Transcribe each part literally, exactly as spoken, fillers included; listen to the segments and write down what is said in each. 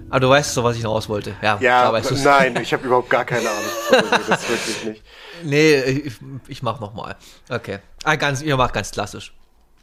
Ah, du weißt so, was ich noch aus wollte. Ja, Ja, weißt du's. nein, ich habe überhaupt gar keine Ahnung. Also, das wirklich nicht. Nee, ich, ich mach nochmal. Okay. Ah, ganz, ihr macht ganz klassisch.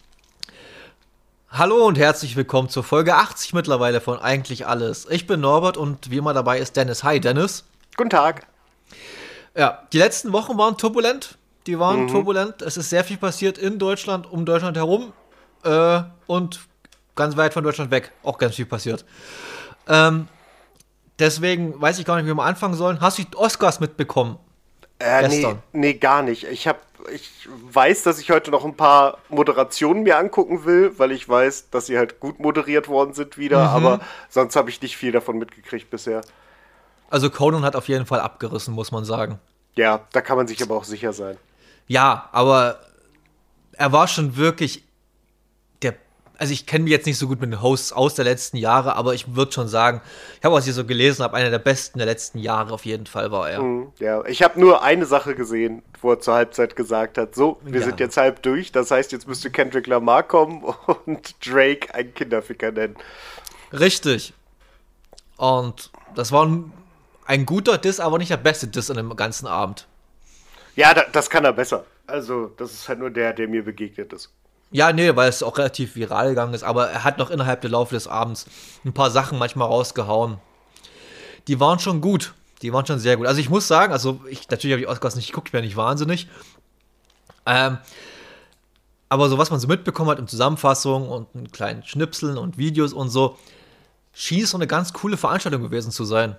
Hallo und herzlich willkommen zur Folge achtzig mittlerweile von Eigentlich Alles. Ich bin Norbert und wie immer dabei ist Dennis. Hi, Dennis. Guten Tag. Ja, die letzten Wochen waren turbulent. Die waren Mhm. turbulent. Es ist sehr viel passiert in Deutschland, um Deutschland herum äh, und ganz weit von Deutschland weg. Auch ganz viel passiert. Ähm, deswegen weiß ich gar nicht, wie wir mal anfangen sollen. Hast du die Oscars mitbekommen? Äh, nee, Gestern. nee, gar nicht. Ich hab, ich weiß, dass ich heute noch ein paar Moderationen mir angucken will, weil ich weiß, dass sie halt gut moderiert worden sind wieder, Mhm. aber sonst habe ich nicht viel davon mitgekriegt bisher. Also Conan hat auf jeden Fall abgerissen, muss man sagen. Ja, da kann man sich aber auch sicher sein. Ja, aber er war schon wirklich der, also ich kenne mich jetzt nicht so gut mit den Hosts aus der letzten Jahre, aber ich würde schon sagen, ich habe, was ich so gelesen habe, einer der besten der letzten Jahre auf jeden Fall war er. Mhm, ja, ich habe nur eine Sache gesehen, wo er zur Halbzeit gesagt hat, so, wir Ja. sind jetzt halb durch, das heißt, jetzt müsste Kendrick Lamar kommen und Drake einen Kinderficker nennen. Richtig. Und das war ein, ein guter Diss, aber nicht der beste Diss an dem ganzen Abend. Ja, da, das kann er besser. Also, das ist halt nur der, der mir begegnet ist. Ja, nee, weil es auch relativ viral gegangen ist, aber er hat noch innerhalb des Laufe des Abends ein paar Sachen manchmal rausgehauen. Die waren schon gut. Die waren schon sehr gut. Also ich muss sagen, also ich natürlich habe ich Oscars nicht geguckt, ich bin ja nicht wahnsinnig. Ähm, aber so was man so mitbekommen hat in Zusammenfassungen und in kleinen Schnipseln und Videos und so, schien es so eine ganz coole Veranstaltung gewesen zu sein.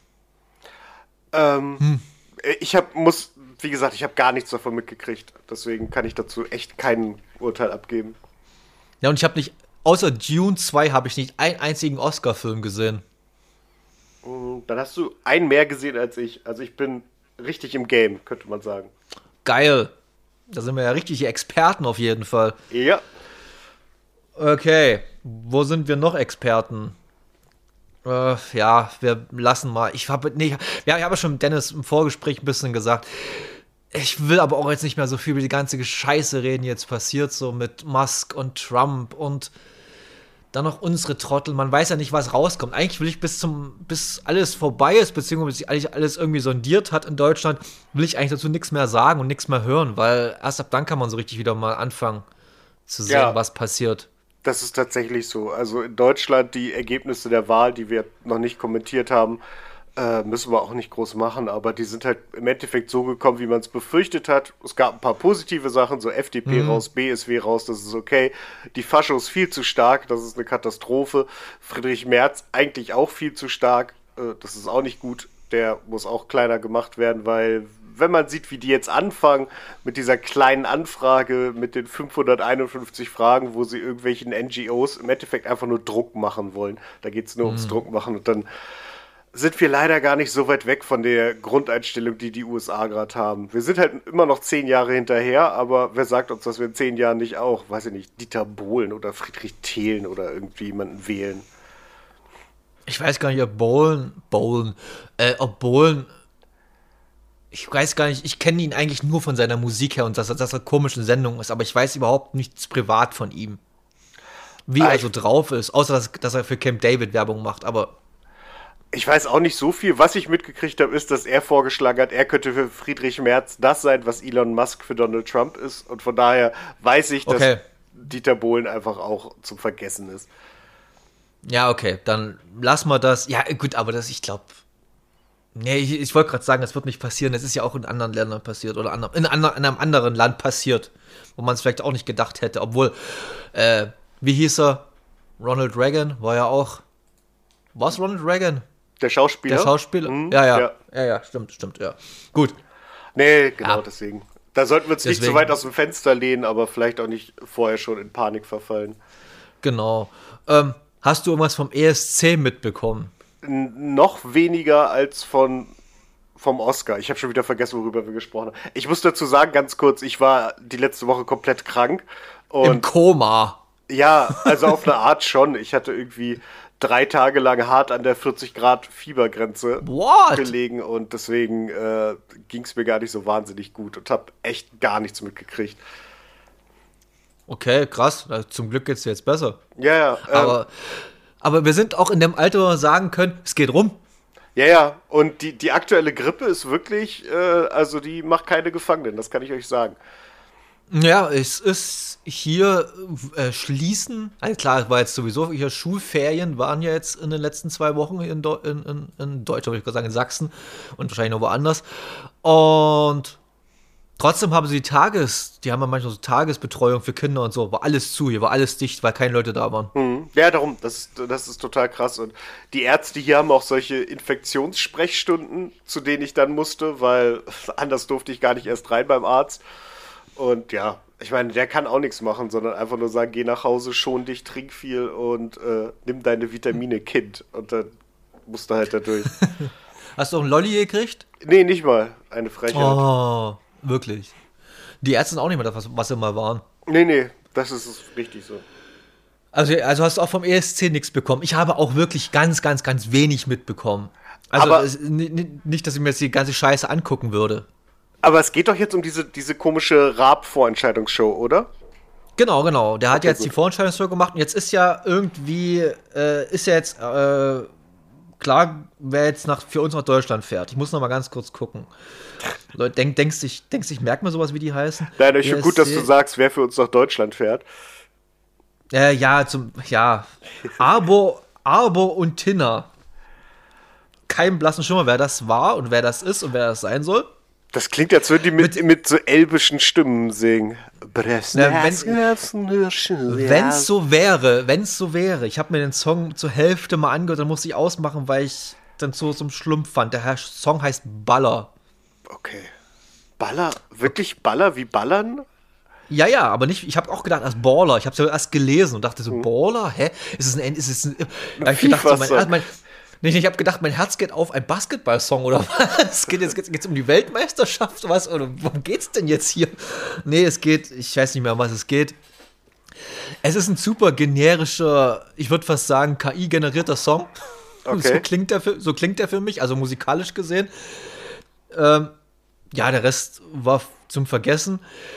Ähm, ich hab, muss, wie gesagt, ich habe gar nichts davon mitgekriegt. Deswegen kann ich dazu echt kein Urteil abgeben. Ja, und ich habe nicht, außer Dune zwei habe ich nicht einen einzigen Oscar-Film gesehen. Mhm, dann hast du einen mehr gesehen als ich. Also ich bin richtig im Game, könnte man sagen. Geil. Da sind wir ja richtige Experten auf jeden Fall. Ja. Okay, wo sind wir noch Experten? Äh, ja, wir lassen mal. Ich habe nee, ja, ich habe schon Dennis im Vorgespräch ein bisschen gesagt. Ich will aber auch jetzt nicht mehr so viel über die ganze Scheiße reden, die jetzt passiert, so mit Musk und Trump und dann noch unsere Trottel. Man weiß ja nicht, was rauskommt. Eigentlich will ich bis zum, bis alles vorbei ist, beziehungsweise bis sich alles, alles irgendwie sondiert hat in Deutschland, will ich eigentlich dazu nichts mehr sagen und nichts mehr hören, weil erst ab dann kann man so richtig wieder mal anfangen zu sehen, Ja. was passiert. Das ist tatsächlich so. Also in Deutschland die Ergebnisse der Wahl, die wir noch nicht kommentiert haben, äh, müssen wir auch nicht groß machen, aber die sind halt im Endeffekt so gekommen, wie man es befürchtet hat. Es gab ein paar positive Sachen, so F D P raus, B S W raus, das ist okay. Die Fascho ist viel zu stark, das ist eine Katastrophe. Friedrich Merz eigentlich auch viel zu stark, äh, das ist auch nicht gut. Der muss auch kleiner gemacht werden, weil wenn man sieht, wie die jetzt anfangen mit dieser kleinen Anfrage, mit den fünfhunderteinundfünfzig Fragen, wo sie irgendwelchen N G Os im Endeffekt einfach nur Druck machen wollen. Da geht es nur ums Druck machen und dann sind wir leider gar nicht so weit weg von der Grundeinstellung, die die U S A gerade haben. Wir sind halt immer noch zehn Jahre hinterher, aber wer sagt uns, dass wir in zehn Jahren nicht auch, weiß ich nicht, Dieter Bohlen oder Friedrich Thelen oder irgendwie jemanden wählen? Ich weiß gar nicht, ob Bohlen, Bohlen, äh, ob Bohlen, ich weiß gar nicht, ich kenne ihn eigentlich nur von seiner Musik her und dass er, dass er komisch in Sendungen ist, aber ich weiß überhaupt nichts privat von ihm. Wie Ah, er ich- so drauf ist, außer dass, dass er für Camp David Werbung macht, aber Ich weiß auch nicht so viel. Was ich mitgekriegt habe, ist, dass er vorgeschlagen hat, er könnte für Friedrich Merz das sein, was Elon Musk für Donald Trump ist. Und von daher weiß ich, dass Okay. Dieter Bohlen einfach auch zum Vergessen ist. ja, okay, dann lass mal das. Ja, gut, aber das, ich glaube, nee, ich, ich wollte gerade sagen, das wird nicht passieren. Das ist ja auch in anderen Ländern passiert oder ander- in, ander- in einem anderen Land passiert, wo man es vielleicht auch nicht gedacht hätte. Obwohl, äh, wie hieß er? Ronald Reagan war ja auch. Was Ronald Reagan? Der Schauspieler? Der Schauspieler? Mhm, ja, ja, ja. ja, ja, stimmt, stimmt, ja. Gut. Nee, genau Ja. deswegen. Da sollten wir uns nicht Deswegen. zu weit aus dem Fenster lehnen, aber vielleicht auch nicht vorher schon in Panik verfallen. Genau. Ähm, hast du irgendwas vom E S C mitbekommen? N noch weniger als von vom Oscar. Ich habe schon wieder vergessen, worüber wir gesprochen haben. Ich muss dazu sagen, ganz kurz, ich war die letzte Woche komplett krank. Im Und Koma. ja, also auf eine Art schon. Ich hatte irgendwie drei Tage lang hart an der vierzig Grad Fiebergrenze What? gelegen und deswegen äh, ging es mir gar nicht so wahnsinnig gut und habe echt gar nichts mitgekriegt. Okay, krass. Na, zum Glück geht's dir jetzt besser. Ja, ja. Ähm, Aber Aber wir sind auch in dem Alter, wo wir sagen können, es geht rum. Ja, ja, und die, die aktuelle Grippe ist wirklich, äh, also die macht keine Gefangenen, das kann ich euch sagen. Ja, es ist hier äh, schließen. Also klar, es war jetzt sowieso hier Schulferien waren ja jetzt in den letzten zwei Wochen in, Deu- in, in, in Deutschland, würde ich gerade sagen, in Sachsen und wahrscheinlich noch woanders. Und trotzdem haben sie die Tages, die haben ja manchmal so Tagesbetreuung für Kinder und so, war alles zu, hier war alles dicht, weil keine Leute da waren. Mhm. Ja, darum, das, das ist total krass. Und die Ärzte hier haben auch solche Infektionssprechstunden, zu denen ich dann musste, weil anders durfte ich gar nicht erst rein beim Arzt. Und ja, ich meine, der kann auch nichts machen, sondern einfach nur sagen, geh nach Hause, schon dich, trink viel und äh, nimm deine Vitamine, Kind. Und dann musst du halt da durch. Hast du auch einen Lolli gekriegt? Nee, nicht mal. Eine Frechheit. Oh, wirklich. Die Ärzte sind auch nicht mehr das, was, was sie mal waren. Nee, nee, das ist richtig so. Also, also hast du auch vom E S C nichts bekommen. Ich habe auch wirklich ganz, ganz, ganz wenig mitbekommen. Also Aber- es, n- n- nicht, dass ich mir jetzt die ganze Scheiße angucken würde. Aber es geht doch jetzt um diese, diese komische Raab-Vorentscheidungsshow, oder? Genau, genau. Der hat Okay, jetzt gut. die Vorentscheidungsshow gemacht und jetzt ist ja irgendwie, äh, ist ja jetzt äh, klar, wer jetzt nach, für uns nach Deutschland fährt. Ich muss noch mal ganz kurz gucken. Leute, denk, denkst du, ich, denkst, ich merke mir sowas, wie die heißen? Nein, ich finde gut, dass E S C. du sagst, wer für uns nach Deutschland fährt. Äh, ja, zum, ja. Arbo, Arbo und Tina. Kein blassen Schimmer, wer das war und wer das ist und wer das sein soll. Das klingt, als würden die mit, mit, so elbischen Stimmen singen. Ja, Wenn es so wäre, wenn es so wäre, ich habe mir den Song zur Hälfte mal angehört, dann musste ich ausmachen, weil ich dann so zum Schlumpf fand. Der Song heißt Baller. Okay. Baller? Wirklich Baller wie Ballern? Ja, ja, aber nicht, ich habe auch gedacht, als Baller. Ich habe es ja erst gelesen und dachte so, Baller? Hä? Ist es ein, ist es ein, hab ich gedacht, so, mein, FIFA-Song. mein, nicht, ich habe gedacht, mein Herz geht auf, ein Basketball-Song oder was? Geht jetzt geht's, geht's um die Weltmeisterschaft, was? Oder worum geht's denn jetzt hier? Nee, es geht, ich weiß nicht mehr, um was es geht. Es ist ein super generischer, ich würde fast sagen, K I-generierter Song. Okay. So klingt der für, so klingt der für mich, also musikalisch gesehen. Ähm, ja, der Rest war f- zum Vergessen.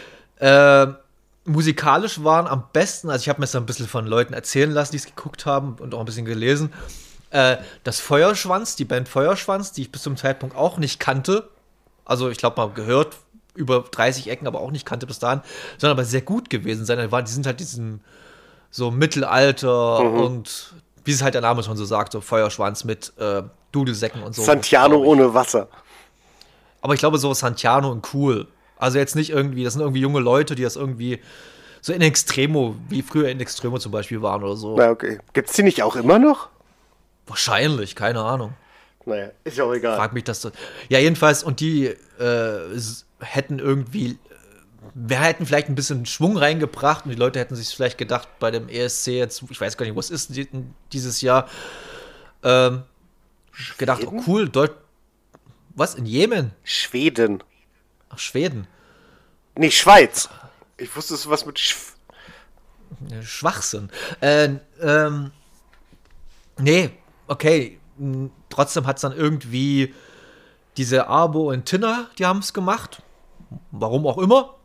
Ähm, musikalisch waren am besten, also ich habe mir das ein bisschen von Leuten erzählen lassen, die es geguckt haben und auch ein bisschen gelesen, äh, das Feuerschwanz, die Band Feuerschwanz, die ich bis zum Zeitpunkt auch nicht kannte. Also ich glaube mal gehört, über dreißig Ecken, aber auch nicht kannte bis dahin, sondern aber sehr gut gewesen sein. Die waren- die sind halt diesen so Mittelalter und wie es halt der Name schon so sagt, so Feuerschwanz mit äh, Dudelsäcken und so. Santiano glaub ich. ohne Wasser. Aber ich glaube so Santiano und cool. Also jetzt nicht irgendwie, das sind irgendwie junge Leute, die das irgendwie so in Extremo, wie früher in Extremo zum Beispiel waren oder so. Na, okay. Gibt's die nicht auch immer noch? Wahrscheinlich, keine Ahnung. Naja, ist ja auch egal. Frag mich das so. Ja, jedenfalls, und die äh, s- hätten irgendwie, wir hätten vielleicht ein bisschen Schwung reingebracht und die Leute hätten sich vielleicht gedacht, bei dem E S C jetzt, ich weiß gar nicht, was ist die- dieses Jahr, ähm, gedacht, oh, Schweden? cool, Deut was, in Jemen? Schweden. Ach, Schweden. Nee, Schweiz. Ich wusste, es ist was mit Sch Ja, Schwachsinn. Äh, ähm, nee, okay. m, Trotzdem hat es dann irgendwie diese Arbo und Tina, die haben es gemacht. Warum auch immer.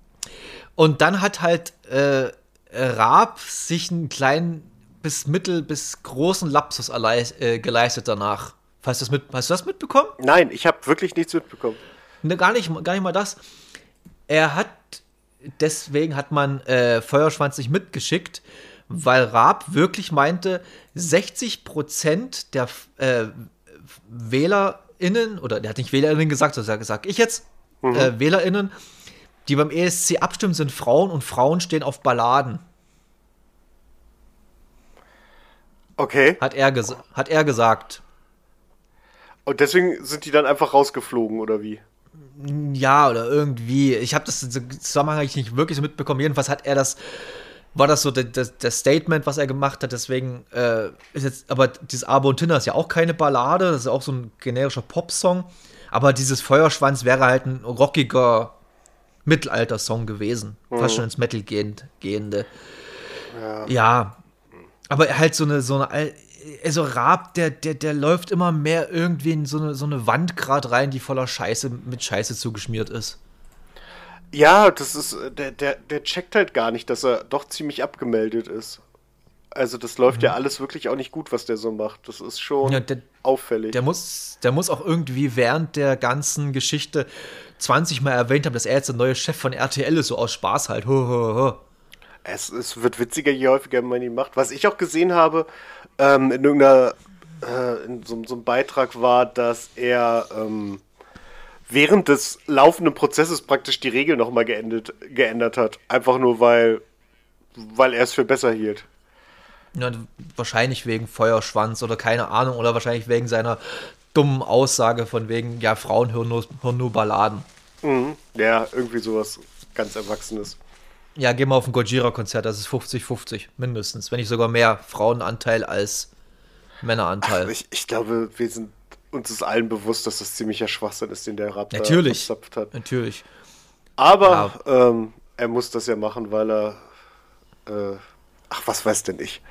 Und dann hat halt äh, Raab sich einen kleinen bis mittel bis großen Lapsus erlei- äh, geleistet danach. Hast du das, mit, hast du das mitbekommen? Nein, ich habe wirklich nichts mitbekommen. Ne, gar nicht, gar nicht mal das. Er hat, deswegen hat man äh, Feuerschwanz nicht mitgeschickt, weil Raab wirklich meinte, sechzig Prozent der äh, WählerInnen, oder der hat nicht WählerInnen gesagt, sondern sag ich jetzt, äh, WählerInnen, die beim E S C abstimmen, sind Frauen und Frauen stehen auf Balladen, Okay. hat er, ges hat er gesagt. Und deswegen sind die dann einfach rausgeflogen, oder wie? Ja, oder irgendwie. Ich habe das im Zusammenhang eigentlich nicht wirklich so mitbekommen. Jedenfalls hat er das, war das so der, der, der Statement, was er gemacht hat. Deswegen äh, ist jetzt, aber dieses Abo und Tina ist ja auch keine Ballade, das ist ja auch so ein generischer Popsong. Aber dieses Feuerschwanz wäre halt ein rockiger Mittelalter-Song gewesen. Fast schon ins Metal gehend, gehende. Ja. Ja. Aber halt so eine, so eine, Al- also Raab, der, der, der läuft immer mehr irgendwie in so eine, so eine Wand gerade rein, die voller Scheiße, mit Scheiße zugeschmiert ist. Ja, das ist, der, der, der checkt halt gar nicht, dass er doch ziemlich abgemeldet ist. Also das läuft Mhm. ja alles wirklich auch nicht gut, was der so macht. Das ist schon Ja, der, auffällig. der muss, der muss auch irgendwie während der ganzen Geschichte zwanzig Mal erwähnt haben, dass er jetzt der neue Chef von R T L ist, so aus Spaß halt. Ho, ho, ho. Es, es wird witziger, je häufiger man ihn macht. Was ich auch gesehen habe, ähm, in irgendeiner, äh, in so, so einem Beitrag war, dass er ähm, während des laufenden Prozesses praktisch die Regel nochmal geändert, geändert hat. Einfach nur, weil, weil er es für besser hielt. Ja, wahrscheinlich wegen Feuerschwanz oder keine Ahnung, oder wahrscheinlich wegen seiner dummen Aussage von wegen, ja, Frauen hören nur, hören nur Balladen. Mhm. Ja, irgendwie sowas ganz Erwachsenes. Ja, geh mal auf ein Gojira-Konzert, das ist fünfzig fünfzig, mindestens. Wenn nicht sogar mehr Frauenanteil als Männeranteil. Ich, ich glaube, wir sind uns ist allen bewusst, dass das ziemlicher Schwachsinn ist, den der Rap da Natürlich, verzapft hat. natürlich. Aber Ja. ähm, er muss das ja machen, weil er äh, ach, was weiß denn ich?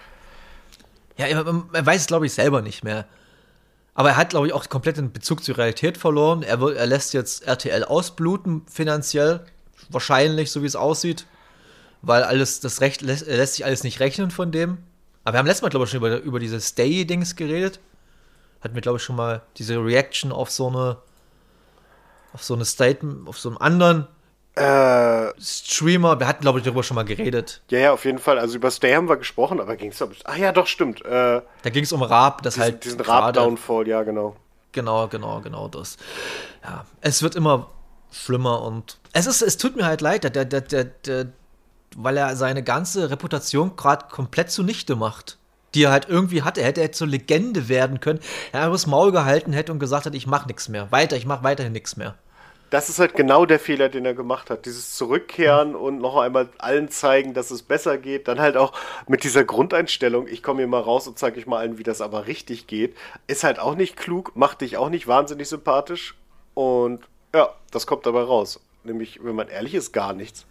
Ja, er, er weiß es, glaube ich, selber nicht mehr. Aber er hat, glaube ich, auch komplett den Bezug zur Realität verloren. Er, wird, er lässt jetzt R T L ausbluten, finanziell. Wahrscheinlich, so wie es aussieht. Weil alles, das Recht lässt, lässt sich alles nicht rechnen von dem. Aber wir haben letztes Mal, glaube ich, schon über, über diese Stay-Dings geredet. Hatten wir, glaube ich, schon mal diese Reaction auf so eine auf so eine Statement, auf so einen anderen Äh, Streamer. Wir hatten, glaube ich, darüber schon mal geredet. ja, ja, auf jeden Fall. Also über Stay haben wir gesprochen, aber ging es um. Ach ja, doch, stimmt. Äh, Da ging es um Raab, das diesen halt diesen gerade- Rap-Downfall, ja, genau. Genau, genau, genau das. Ja, es wird immer schlimmer und es ist, es tut mir halt leid, der, der, der, der, der weil er seine ganze Reputation gerade komplett zunichte macht, die er halt irgendwie hatte. Er hätte jetzt zur Legende werden können, er einfach das Maul gehalten hätte und gesagt hat, ich mach nichts mehr. Weiter, ich mach weiterhin nichts mehr. Das ist halt genau der Fehler, den er gemacht hat. Dieses Zurückkehren und noch einmal allen zeigen, dass es besser geht. Dann halt auch mit dieser Grundeinstellung, ich komme hier mal raus und zeige euch mal allen, wie das aber richtig geht. Ist halt auch nicht klug, macht dich auch nicht wahnsinnig sympathisch. Und ja, das kommt dabei raus. Nämlich, wenn man ehrlich ist, gar nichts.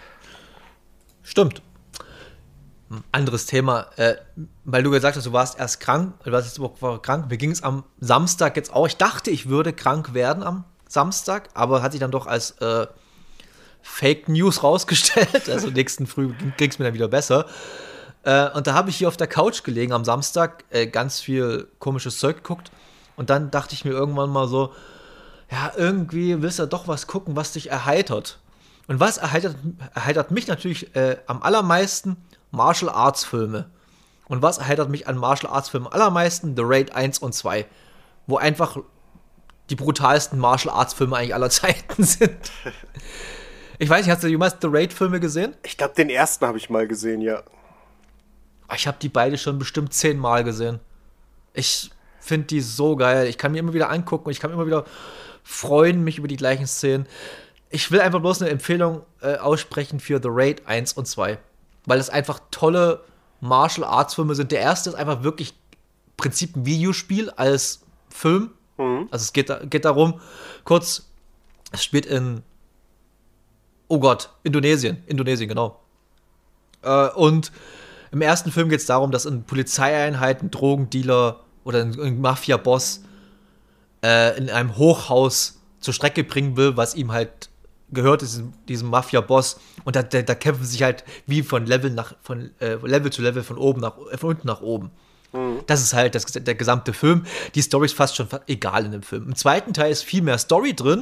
Stimmt. Anderes Thema, äh, weil du gesagt hast, du warst erst krank, du warst jetzt Woche krank. Mir ging es am Samstag jetzt auch. Ich dachte, ich würde krank werden am Samstag, aber hat sich dann doch als äh, Fake News rausgestellt. Also nächsten Früh ging es mir dann wieder besser. Äh, und da habe ich hier auf der Couch gelegen am Samstag, äh, ganz viel komisches Zeug geguckt. Und dann dachte ich mir irgendwann mal so, ja, irgendwie willst du doch was gucken, was dich erheitert. Und was erheitert, erheitert mich natürlich äh, am allermeisten? Martial Arts Filme. Und was erheitert mich an Martial Arts Filmen am allermeisten? The Raid eins und zwei. Wo einfach die brutalsten Martial Arts Filme eigentlich aller Zeiten sind. Ich weiß nicht, hast du jemals The Raid Filme gesehen? Ich glaube, den ersten habe ich mal gesehen, ja. Ich habe die beide schon bestimmt zehnmal gesehen. Ich finde die so geil. Ich kann mir immer wieder angucken und ich kann immer wieder freuen mich über die gleichen Szenen. Ich will einfach bloß eine Empfehlung äh, aussprechen für The Raid eins und zwei. Weil es einfach tolle Martial Arts Filme sind. Der erste ist einfach wirklich im Prinzip ein Videospiel als Film. Mhm. Also es geht, da, geht darum, kurz, es spielt in, oh Gott, Indonesien. Indonesien, genau. Äh, und im ersten Film geht es darum, dass ein Polizeieinheit ein Drogendealer oder ein, ein Mafia-Boss äh, in einem Hochhaus zur Strecke bringen will, was ihm halt gehört, diesem, diesem Mafia-Boss. Und da, da, da kämpfen sich halt wie von Level nach von äh, Level zu Level von oben nach äh, von unten nach oben. Mhm. Das ist halt das, der gesamte Film. Die Story ist fast schon egal in dem Film. Im zweiten Teil ist viel mehr Story drin,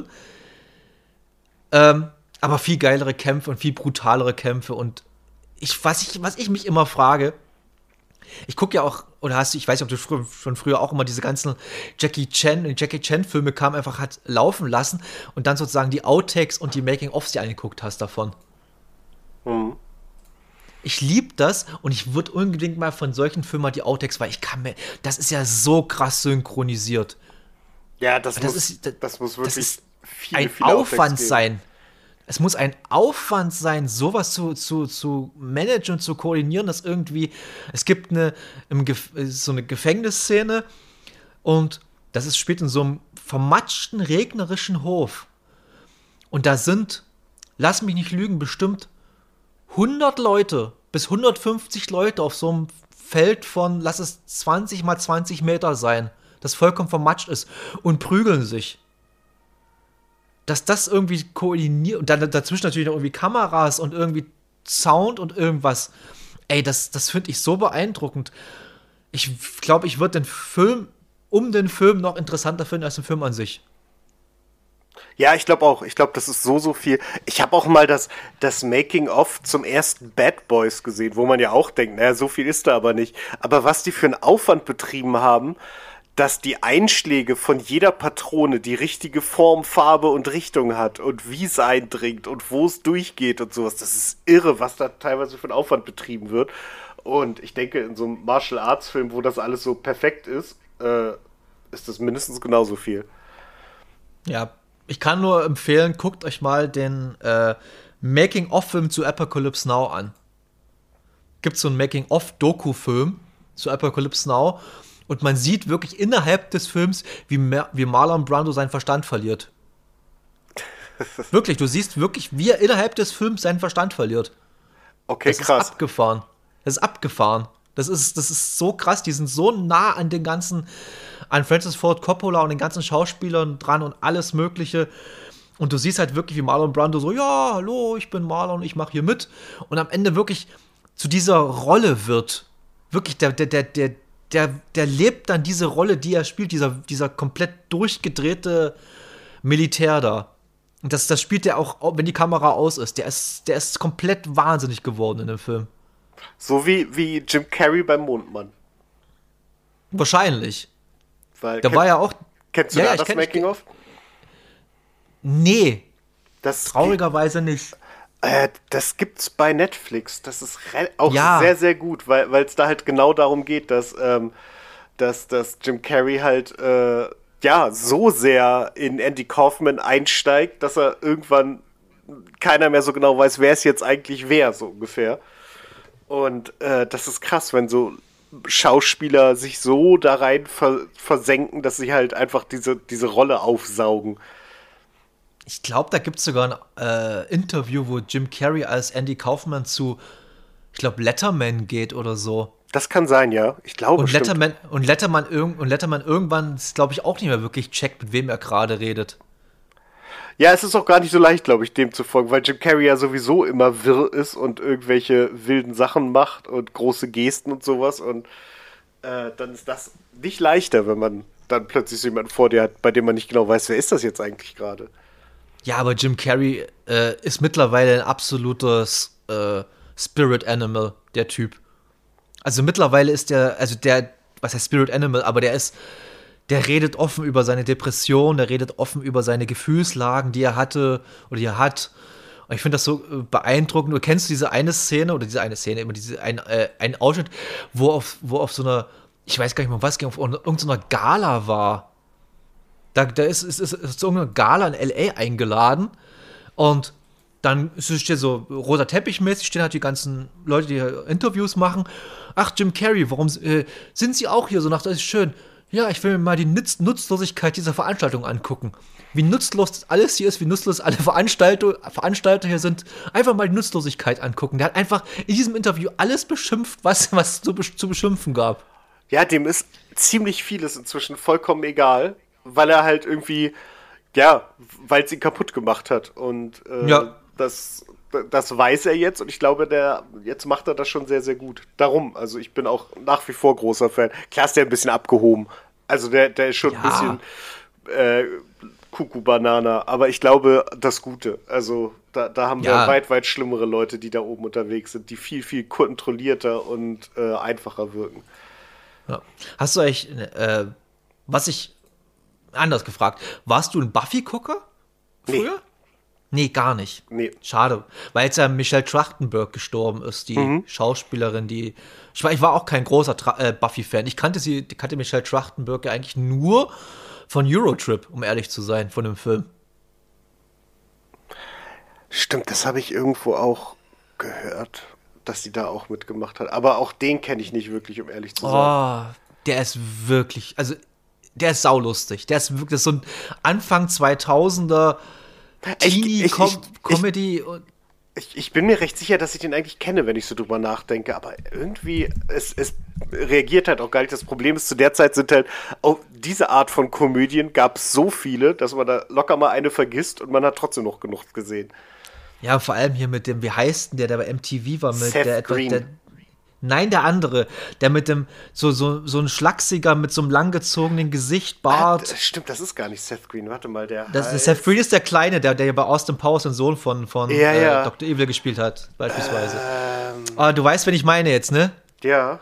ähm, aber viel geilere Kämpfe und viel brutalere Kämpfe. Und ich, was ich, was ich mich immer frage, ich gucke ja auch, oder hast du, ich weiß nicht, ob du frü- schon früher auch immer diese ganzen Jackie Chan, Jackie Chan-Filme kamen, einfach hat laufen lassen und dann sozusagen die Outtakes und die Making-ofs dir angeguckt hast davon. Mhm. Ich liebe das und ich würde unbedingt mal von solchen Filmen mal die Outtakes, weil ich kann mir, das ist ja so krass synchronisiert. Ja, das, Das muss, ist- das- das muss Das wirklich ist viele, ein viele Outtakes Aufwand geben. sein. Es muss ein Aufwand sein, sowas zu, zu, zu managen und zu koordinieren, dass irgendwie, es gibt eine, im Gef- so eine Gefängnisszene und das ist spielt in so einem vermatschten, regnerischen Hof. Und da sind, lass mich nicht lügen, bestimmt hundert Leute bis hundertfünfzig Leute auf so einem Feld von, lass es zwanzig mal zwanzig Meter sein, das vollkommen vermatscht ist und prügeln sich. Dass das irgendwie koordiniert und dann dazwischen natürlich noch irgendwie Kameras und irgendwie Sound und irgendwas. Ey, das, das finde ich so beeindruckend. Ich glaube, ich würde den Film um den Film noch interessanter finden als den Film an sich. Ja, ich glaube auch. Ich glaube, das ist so, so viel. Ich habe auch mal das, das Making-of zum ersten Bad Boys gesehen, wo man ja auch denkt, naja, so viel ist da aber nicht. Aber was die für einen Aufwand betrieben haben, dass die Einschläge von jeder Patrone die richtige Form, Farbe und Richtung hat und wie es eindringt und wo es durchgeht und sowas. Das ist irre, was da teilweise für einen Aufwand betrieben wird. Und ich denke, in so einem Martial-Arts-Film, wo das alles so perfekt ist, äh, ist das mindestens genauso viel. Ja, ich kann nur empfehlen, guckt euch mal den äh, Making-of-Film zu Apocalypse Now an. Gibt so einen Making-of-Doku-Film zu Apocalypse Now und man sieht wirklich innerhalb des Films, wie, Mar- wie Marlon Brando seinen Verstand verliert. Wirklich, du siehst wirklich, wie er innerhalb des Films seinen Verstand verliert. Okay, Das krass. ist abgefahren. Das ist abgefahren. Das ist, das ist so krass. Die sind so nah an den ganzen, an Francis Ford Coppola und den ganzen Schauspielern dran und alles Mögliche. Und du siehst halt wirklich, wie Marlon Brando so, ja, hallo, ich bin Marlon, ich mache hier mit. Und am Ende wirklich zu dieser Rolle wird. Wirklich, der, der, der, der, der, der lebt dann diese Rolle, die er spielt, dieser, dieser komplett durchgedrehte Militär da. Und das, das spielt er auch, wenn die Kamera aus ist. Der ist, der ist komplett wahnsinnig geworden in dem Film. So wie, wie Jim Carrey beim Mondmann. Wahrscheinlich. Weil, Da kenn, war ja auch. kennst du ja, da ja, ich das kenn- Making-of? Nee, Das traurigerweise nicht. Äh, das gibt's bei Netflix. Das ist re- auch Ja. sehr, sehr gut, weil es da halt genau darum geht, dass, ähm, dass, dass Jim Carrey halt äh, ja so sehr in Andy Kaufman einsteigt, dass er irgendwann keiner mehr so genau weiß, wer es jetzt eigentlich wer, so ungefähr. Und äh, das ist krass, wenn so Schauspieler sich so da rein ver versenken, dass sie halt einfach diese, diese Rolle aufsaugen. Ich glaube, da gibt es sogar ein äh, Interview, wo Jim Carrey als Andy Kaufman zu, ich glaube, Letterman geht oder so. Das kann sein, ja. Ich glaube, Und stimmt. Letterman, und, Letterman irg- und Letterman irgendwann, glaube ich, auch nicht mehr wirklich checkt, mit wem er gerade redet. Ja, es ist auch gar nicht so leicht, glaube ich, dem zu folgen, weil Jim Carrey ja sowieso immer wirr ist und irgendwelche wilden Sachen macht und große Gesten und sowas. Und äh, dann ist das nicht leichter, wenn man dann plötzlich so jemanden vor dir hat, bei dem man nicht genau weiß, wer ist das jetzt eigentlich gerade. Ja, aber Jim Carrey äh, ist mittlerweile ein absolutes äh, Spirit Animal, der Typ. Also mittlerweile ist der, also der, was heißt Spirit Animal, aber der ist, der redet offen über seine Depression, der redet offen über seine Gefühlslagen, die er hatte oder die er hat. Und ich finde das so äh, beeindruckend. Du kennst diese eine Szene oder diese eine Szene, immer diese ein, äh, ein Ausschnitt, wo auf, wo auf so einer, ich weiß gar nicht mehr, was ging, auf irgendeiner Gala war. Da, da ist, ist, ist, ist so eine Gala in L A eingeladen und dann steht so roter Teppich mäßig, stehen halt die ganzen Leute, die Interviews machen. Ach, Jim Carrey, warum äh, sind Sie auch hier so nach? Das ist schön. Ja, ich will mir mal die Nutz Nutzlosigkeit dieser Veranstaltung angucken. Wie nutzlos alles hier ist, wie nutzlos alle Veranstalter, Veranstalter hier sind. Einfach mal die Nutzlosigkeit angucken. Der hat einfach in diesem Interview alles beschimpft, was es zu, zu beschimpfen gab. Ja, dem ist ziemlich vieles inzwischen vollkommen egal, weil er halt irgendwie, ja, weil es ihn kaputt gemacht hat. Und äh, Ja. das, das weiß er jetzt und ich glaube, der jetzt macht er das schon sehr, sehr gut. Darum, also ich bin auch nach wie vor großer Fan. Klar ist der ein bisschen abgehoben. Also der, der ist schon Ja. ein bisschen äh, Kuckuck-Banana, aber ich glaube, das Gute. Also da, da haben Ja. wir weit, weit schlimmere Leute, die da oben unterwegs sind, die viel, viel kontrollierter und äh, einfacher wirken. Ja. Hast du eigentlich, äh, was ich anders gefragt, warst du ein Buffy-Gucker früher? Nee, gar nicht. Nee. Schade, weil jetzt ja Michelle Trachtenberg gestorben ist, die Schauspielerin, die ich war, ich war auch kein großer Tra- äh, Buffy-Fan. Ich kannte sie, kannte Michelle Trachtenberg ja eigentlich nur von Eurotrip, um ehrlich zu sein, von dem Film. Stimmt, das habe ich irgendwo auch gehört, dass sie da auch mitgemacht hat. Aber auch den kenne ich nicht wirklich, um ehrlich zu sein. Oh, der ist wirklich, also der ist saulustig. Der ist wirklich das ist so ein Anfang zweitausender Ich- ich- ich- Teenie-Comedy. und Ich, ich bin mir recht sicher, dass ich den eigentlich kenne, wenn ich so drüber nachdenke. Aber irgendwie, es, es reagiert halt auch gar nicht. Das Problem ist, zu der Zeit sind halt, auch diese Art von Komödien gab es so viele, dass man da locker mal eine vergisst und man hat trotzdem noch genug gesehen. Ja, vor allem hier mit dem, wie heißt denn der, der bei M T V war, mit Seth der etwas, Green. der, Nein, der andere. Der mit dem, so, so, so ein Schlachsiger mit so einem langgezogenen Gesicht, Bart. Ah, das stimmt, das ist gar nicht Seth Green. Warte mal, der Das, heißt... Seth Green ist der Kleine, der, der bei Austin Powers den Sohn von, von Ja, äh, ja. Doktor Evil gespielt hat, beispielsweise. Ähm, Ah, du weißt, wen ich meine jetzt, ne? ja.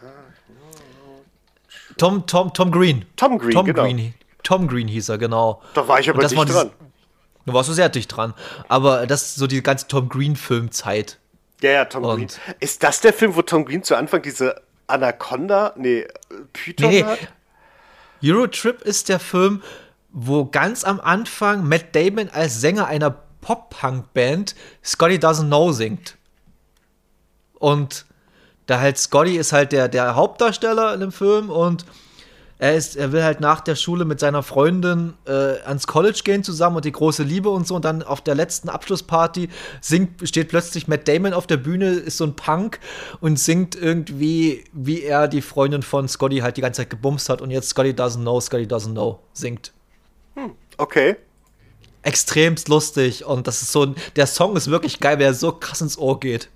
Tom, Tom, Tom Green. Tom Green, Tom genau. Green. Tom Green hieß er, genau. Da war ich aber Und das nicht war dran. dieses- Du warst so sehr dicht dran. Aber das ist so die ganze Tom Green-Filmzeit. Ja, ja, Tom Und- Green. Ist das der Film, wo Tom Green zu Anfang diese Anaconda, nee, Python Nee, hat? Eurotrip ist der Film, wo ganz am Anfang Matt Damon als Sänger einer Pop-Punk-Band Scotty Doesn't Know singt. Und da halt Scotty ist halt der, der Hauptdarsteller in dem Film und er, ist, er will halt nach der Schule mit seiner Freundin äh, ans College gehen zusammen und die große Liebe und so. Und dann auf der letzten Abschlussparty singt, steht plötzlich Matt Damon auf der Bühne, ist so ein Punk und singt irgendwie, wie er die Freundin von Scotty halt die ganze Zeit gebumst hat und jetzt Scotty Doesn't Know, Scotty Doesn't Know singt. Okay. Extremst lustig und das ist so ein, der Song ist wirklich geil, weil er so krass ins Ohr geht.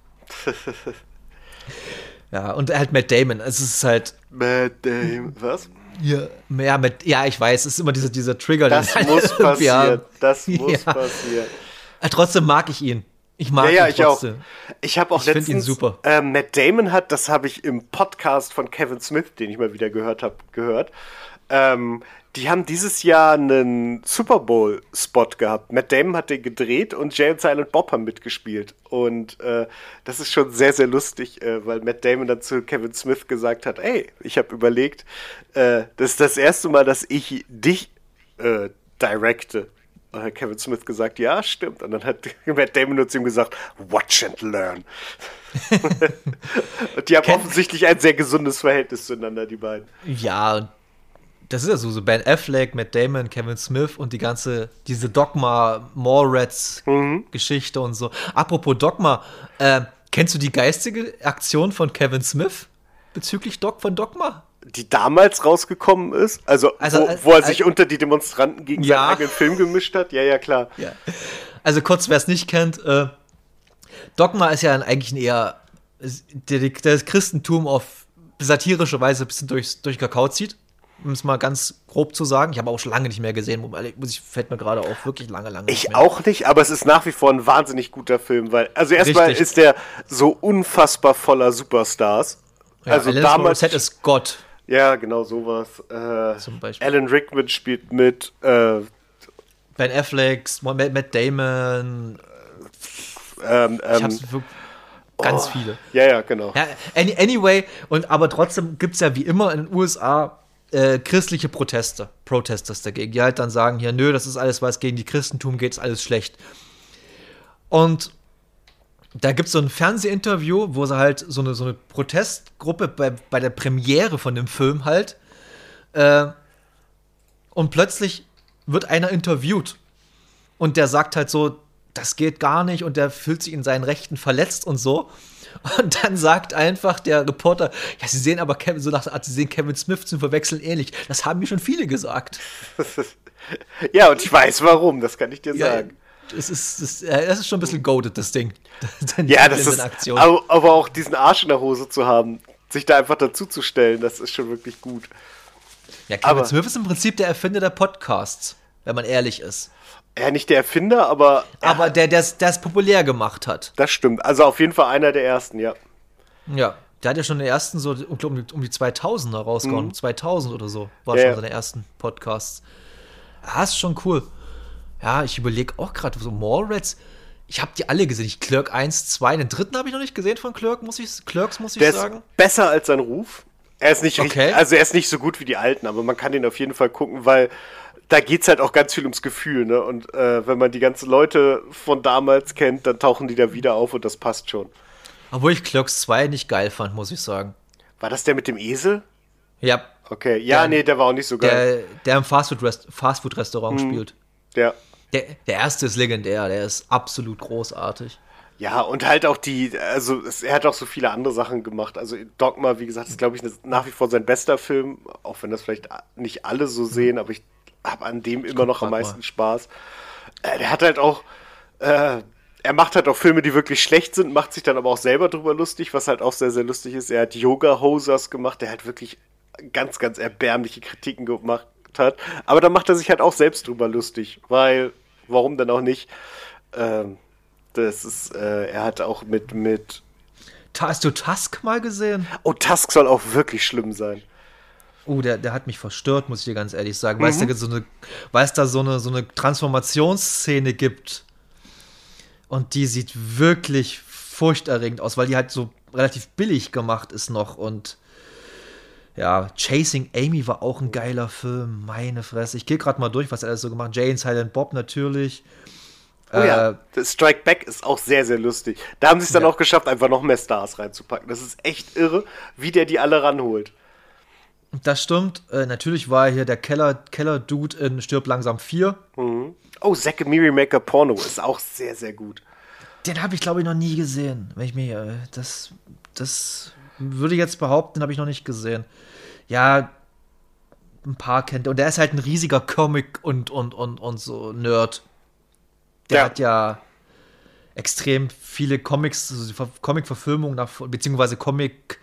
Ja, und halt Matt Damon, es ist halt Matt Damon, was? Ja, ja, mit, ja, ich weiß, es ist immer dieser, dieser Trigger. Das den muss irgendwie passieren. haben. Das muss Ja. passieren. Äh, Trotzdem mag ich ihn. Ich mag Ja, ja, ihn ich auch. trotzdem. Ich habe auch Ich find letztens, ihn super. Äh, Matt Damon hat, das habe ich im Podcast von Kevin Smith, den ich mal wieder gehört habe, gehört. Ähm, die haben dieses Jahr einen Super Bowl-Spot gehabt. Matt Damon hat den gedreht und Jay und Silent Bob haben mitgespielt. Und äh, das ist schon sehr, sehr lustig, äh, weil Matt Damon dann zu Kevin Smith gesagt hat, ey, ich habe überlegt, äh, das ist das erste Mal, dass ich dich äh, directe. Und hat Kevin Smith gesagt, ja, stimmt. Und dann hat Matt Damon nur zu ihm gesagt, watch and learn. Und die haben Ken- offensichtlich ein sehr gesundes Verhältnis zueinander, die beiden. Ja, das ist ja so, so Ben Affleck, Matt Damon, Kevin Smith und die ganze, diese Dogma, Mallrats-Geschichte und so. Apropos Dogma, äh, kennst du die geistige Aktion von Kevin Smith bezüglich Doc von Dogma? Die damals rausgekommen ist, also, Also, wo, als- wo er sich als- unter die Demonstranten gegen Ja. seinen eigenen Film gemischt hat. Ja, ja, klar. Ja. Also kurz, wer es nicht kennt, äh, Dogma ist ja eigentlich ein eher der, der das Christentum auf satirische Weise ein bisschen durchs, durch Kakao zieht, um es mal ganz grob zu sagen. Ich habe auch schon lange nicht mehr gesehen, muss ich, fällt mir gerade auf, wirklich lange, lange nicht Ich mehr. auch nicht, aber es ist nach wie vor ein wahnsinnig guter Film, weil, also erstmal Richtig. ist der so unfassbar voller Superstars. Ja, also Alanis damals, Morissette ist Gott, ja, genau sowas. Äh, zum Beispiel. Alan Rickman spielt mit, äh, Ben Affleck, Matt, Matt Damon, ähm, ich ähm, hab's wirklich ganz oh, viele. Ja, ja, genau. Ja, any, anyway, und aber trotzdem gibt es ja wie immer in den U S A äh, christliche Proteste, Protesters dagegen, die halt dann sagen, hier, nö, das ist alles, was gegen die Christentum geht, ist alles schlecht. Und da gibt es so ein Fernsehinterview, wo sie halt so eine, so eine Protestgruppe bei, bei der Premiere von dem Film halt äh, und plötzlich wird einer interviewt und der sagt halt so, das geht gar nicht und der fühlt sich in seinen Rechten verletzt und so. Und dann sagt einfach der Reporter, ja, sie sehen aber Kevin, so nach der Art, sie sehen Kevin Smith zum Verwechseln ähnlich. Das haben mir schon viele gesagt. Ja, und ich weiß warum, das kann ich dir sagen. Das ist, das, äh, das ist schon ein bisschen goated, das Ding. Ja, das in ist, Aktion. aber, aber auch diesen Arsch in der Hose zu haben, sich da einfach dazuzustellen, das ist schon wirklich gut. Ja, Kevin aber- Smith ist im Prinzip der Erfinder der Podcasts, wenn man ehrlich ist. Ja, nicht der Erfinder, aber, Aber der, der es populär gemacht hat. das stimmt. Also auf jeden Fall einer der ersten, ja. Ja, der hat ja schon den ersten so um, um, die- um die zweitausender rausgehauen. Mhm. zweitausend oder so war Ja, schon ja. seine ersten Podcasts. Ja, ist schon cool. Ja, ich überlege auch gerade, so Mallrats, ich habe die alle gesehen. Ich Clerk eins, zwei, den dritten habe ich noch nicht gesehen von Clerk, muss ich, Clerks, muss ich Der sagen. ist besser als sein Ruf. Er ist nicht Okay. richtig, also er ist nicht so gut wie die alten, aber man kann den auf jeden Fall gucken, weil da geht's halt auch ganz viel ums Gefühl, ne? Und äh, wenn man die ganzen Leute von damals kennt, dann tauchen die da wieder auf und das passt schon. Obwohl ich Clerks zwei nicht geil fand, muss ich sagen. War das der mit dem Esel? Ja, Okay, ja, Der- nee, der war auch nicht so geil. der, der im Fastfood-Rest- Fastfood-Restaurant spielt. Ja. Der, der erste ist legendär, der ist absolut großartig. Ja, und halt auch die, also es, er hat auch so viele andere Sachen gemacht. Also Dogma, wie gesagt, ist, glaube ich, ne- nach wie vor sein bester Film, auch wenn das vielleicht nicht alle so sehen, aber ich habe an dem immer noch am grad meisten mal. Spaß. Äh, der hat halt auch, äh, er macht halt auch Filme, die wirklich schlecht sind, macht sich dann aber auch selber drüber lustig, was halt auch sehr, sehr lustig ist. Er hat Yoga-Hosers gemacht, der halt wirklich ganz, ganz erbärmliche Kritiken gemacht hat. Aber da macht er sich halt auch selbst drüber lustig, weil, warum denn auch nicht? Ähm, das ist, äh, er hat auch mit, mit... Hast du Tusk mal gesehen? Oh, Tusk soll auch wirklich schlimm sein. Oh, der, der hat mich verstört, muss ich dir ganz ehrlich sagen. Mhm. Weil es da so eine, weil es da so eine, so eine Transformationsszene gibt. Und die sieht wirklich furchterregend aus, weil die halt so relativ billig gemacht ist noch. Und ja, Chasing Amy war auch ein geiler Film. Meine Fresse. Ich gehe gerade mal durch, was er alles so gemacht hat. Jay and Silent Bob natürlich. Oh äh, ja, Strike Back ist auch sehr, sehr lustig. Da haben sie es dann ja. auch geschafft, einfach noch mehr Stars reinzupacken. Das ist echt irre, wie der die alle ranholt. Das stimmt. Äh, natürlich war hier der Keller, Keller-Dude in Stirb langsam vier. Mhm. Oh, Zack and Miri Make a Porno ist auch sehr, sehr gut. Den habe ich, glaube ich, noch nie gesehen. Wenn ich mir, äh, das, das würde ich jetzt behaupten, habe ich noch nicht gesehen. Ja, ein paar kennt er. Und der ist halt ein riesiger Comic- und, und, und, und so Nerd. Der ja. hat ja extrem viele Comics, also Comic-Verfilmungen, nach, beziehungsweise Comic-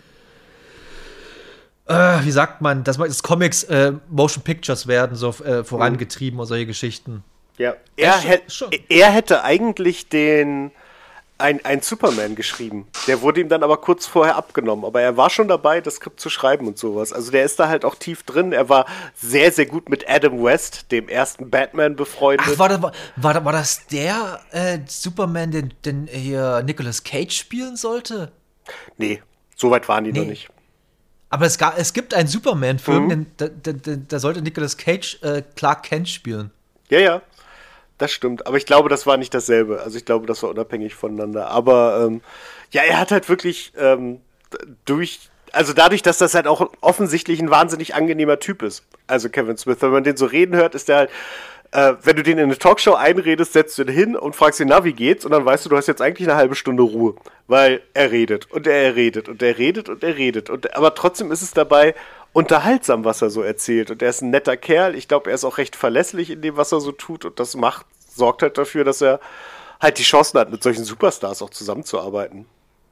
Äh, wie sagt man, dass das Comics äh, Motion Pictures werden so äh, vorangetrieben mhm. und solche Geschichten. Ja, er, hätt, er hätte eigentlich den ein, ein Superman geschrieben. Der wurde ihm dann aber kurz vorher abgenommen. Aber er war schon dabei, das Skript zu schreiben und sowas. Also der ist da halt auch tief drin. Er war sehr, sehr gut mit Adam West, dem ersten Batman, befreundet. Ach, war das, war, war das der äh, Superman, den, den hier Nicolas Cage spielen sollte? Nee, so weit waren die nee. noch nicht. Aber es, gab, es gibt einen Superman-Film, mhm. da, da, da, da sollte Nicolas Cage äh, Clark Kent spielen. Ja, ja, das stimmt. Aber ich glaube, das war nicht dasselbe. Also ich glaube, das war unabhängig voneinander. Aber ähm, ja, er hat halt wirklich ähm, durch, also dadurch, dass das halt auch offensichtlich ein wahnsinnig angenehmer Typ ist. Also Kevin Smith, wenn man den so reden hört, ist der halt, äh, wenn du den in eine Talkshow einredest, setzt du ihn hin und fragst ihn, na, wie geht's? Und dann weißt du, du hast jetzt eigentlich eine halbe Stunde Ruhe. Weil er redet und er redet und er redet und er redet. Und, aber trotzdem ist es dabei unterhaltsam, was er so erzählt. Und er ist ein netter Kerl. Ich glaube, er ist auch recht verlässlich in dem, was er so tut. Und das macht, sorgt halt dafür, dass er halt die Chancen hat, mit solchen Superstars auch zusammenzuarbeiten.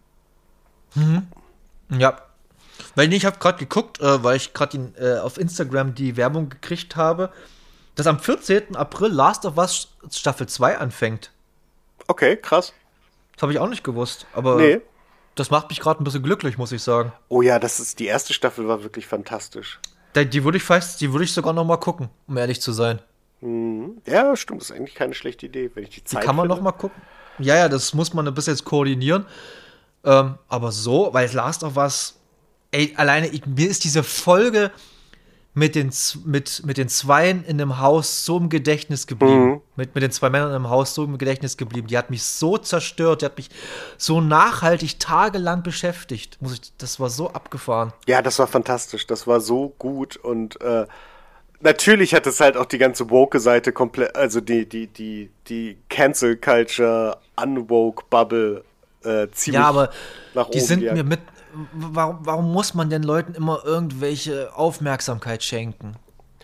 Mhm. Ja. Weil ich habe gerade geguckt, äh, weil ich gerade äh, auf Instagram die Werbung gekriegt habe, dass am vierzehnten April Last of Us Staffel zwei anfängt. Okay, krass. Das habe ich auch nicht gewusst, aber nee. Das macht mich gerade ein bisschen glücklich, muss ich sagen. Oh ja, das ist, die erste Staffel war wirklich fantastisch. Die, die würde ich fast, die würde ich sogar noch mal gucken, um ehrlich zu sein. Mhm. Ja, stimmt, das ist eigentlich keine schlechte Idee, wenn ich die Zeit Die kann man finde. noch mal gucken. Ja, ja, das muss man ein bisschen jetzt koordinieren. Ähm, aber so, weil Last of Us, ey, alleine, ich, mir ist diese Folge mit den, mit, mit den Zweien in einem Haus so im Gedächtnis geblieben. Mhm. Mit, mit den zwei Männern im Haus so im Gedächtnis geblieben. Die hat mich so zerstört, die hat mich so nachhaltig tagelang beschäftigt. Muss ich, das war so abgefahren. Ja, das war fantastisch. Das war so gut. Und äh, natürlich hat es halt auch die ganze Woke-Seite komplett, also die, die, die, die Cancel-Culture, Unwoke-Bubble äh, ziemlich ja, aber nach die oben sind gejagt. mir mit. Warum, warum muss man den Leuten immer irgendwelche Aufmerksamkeit schenken?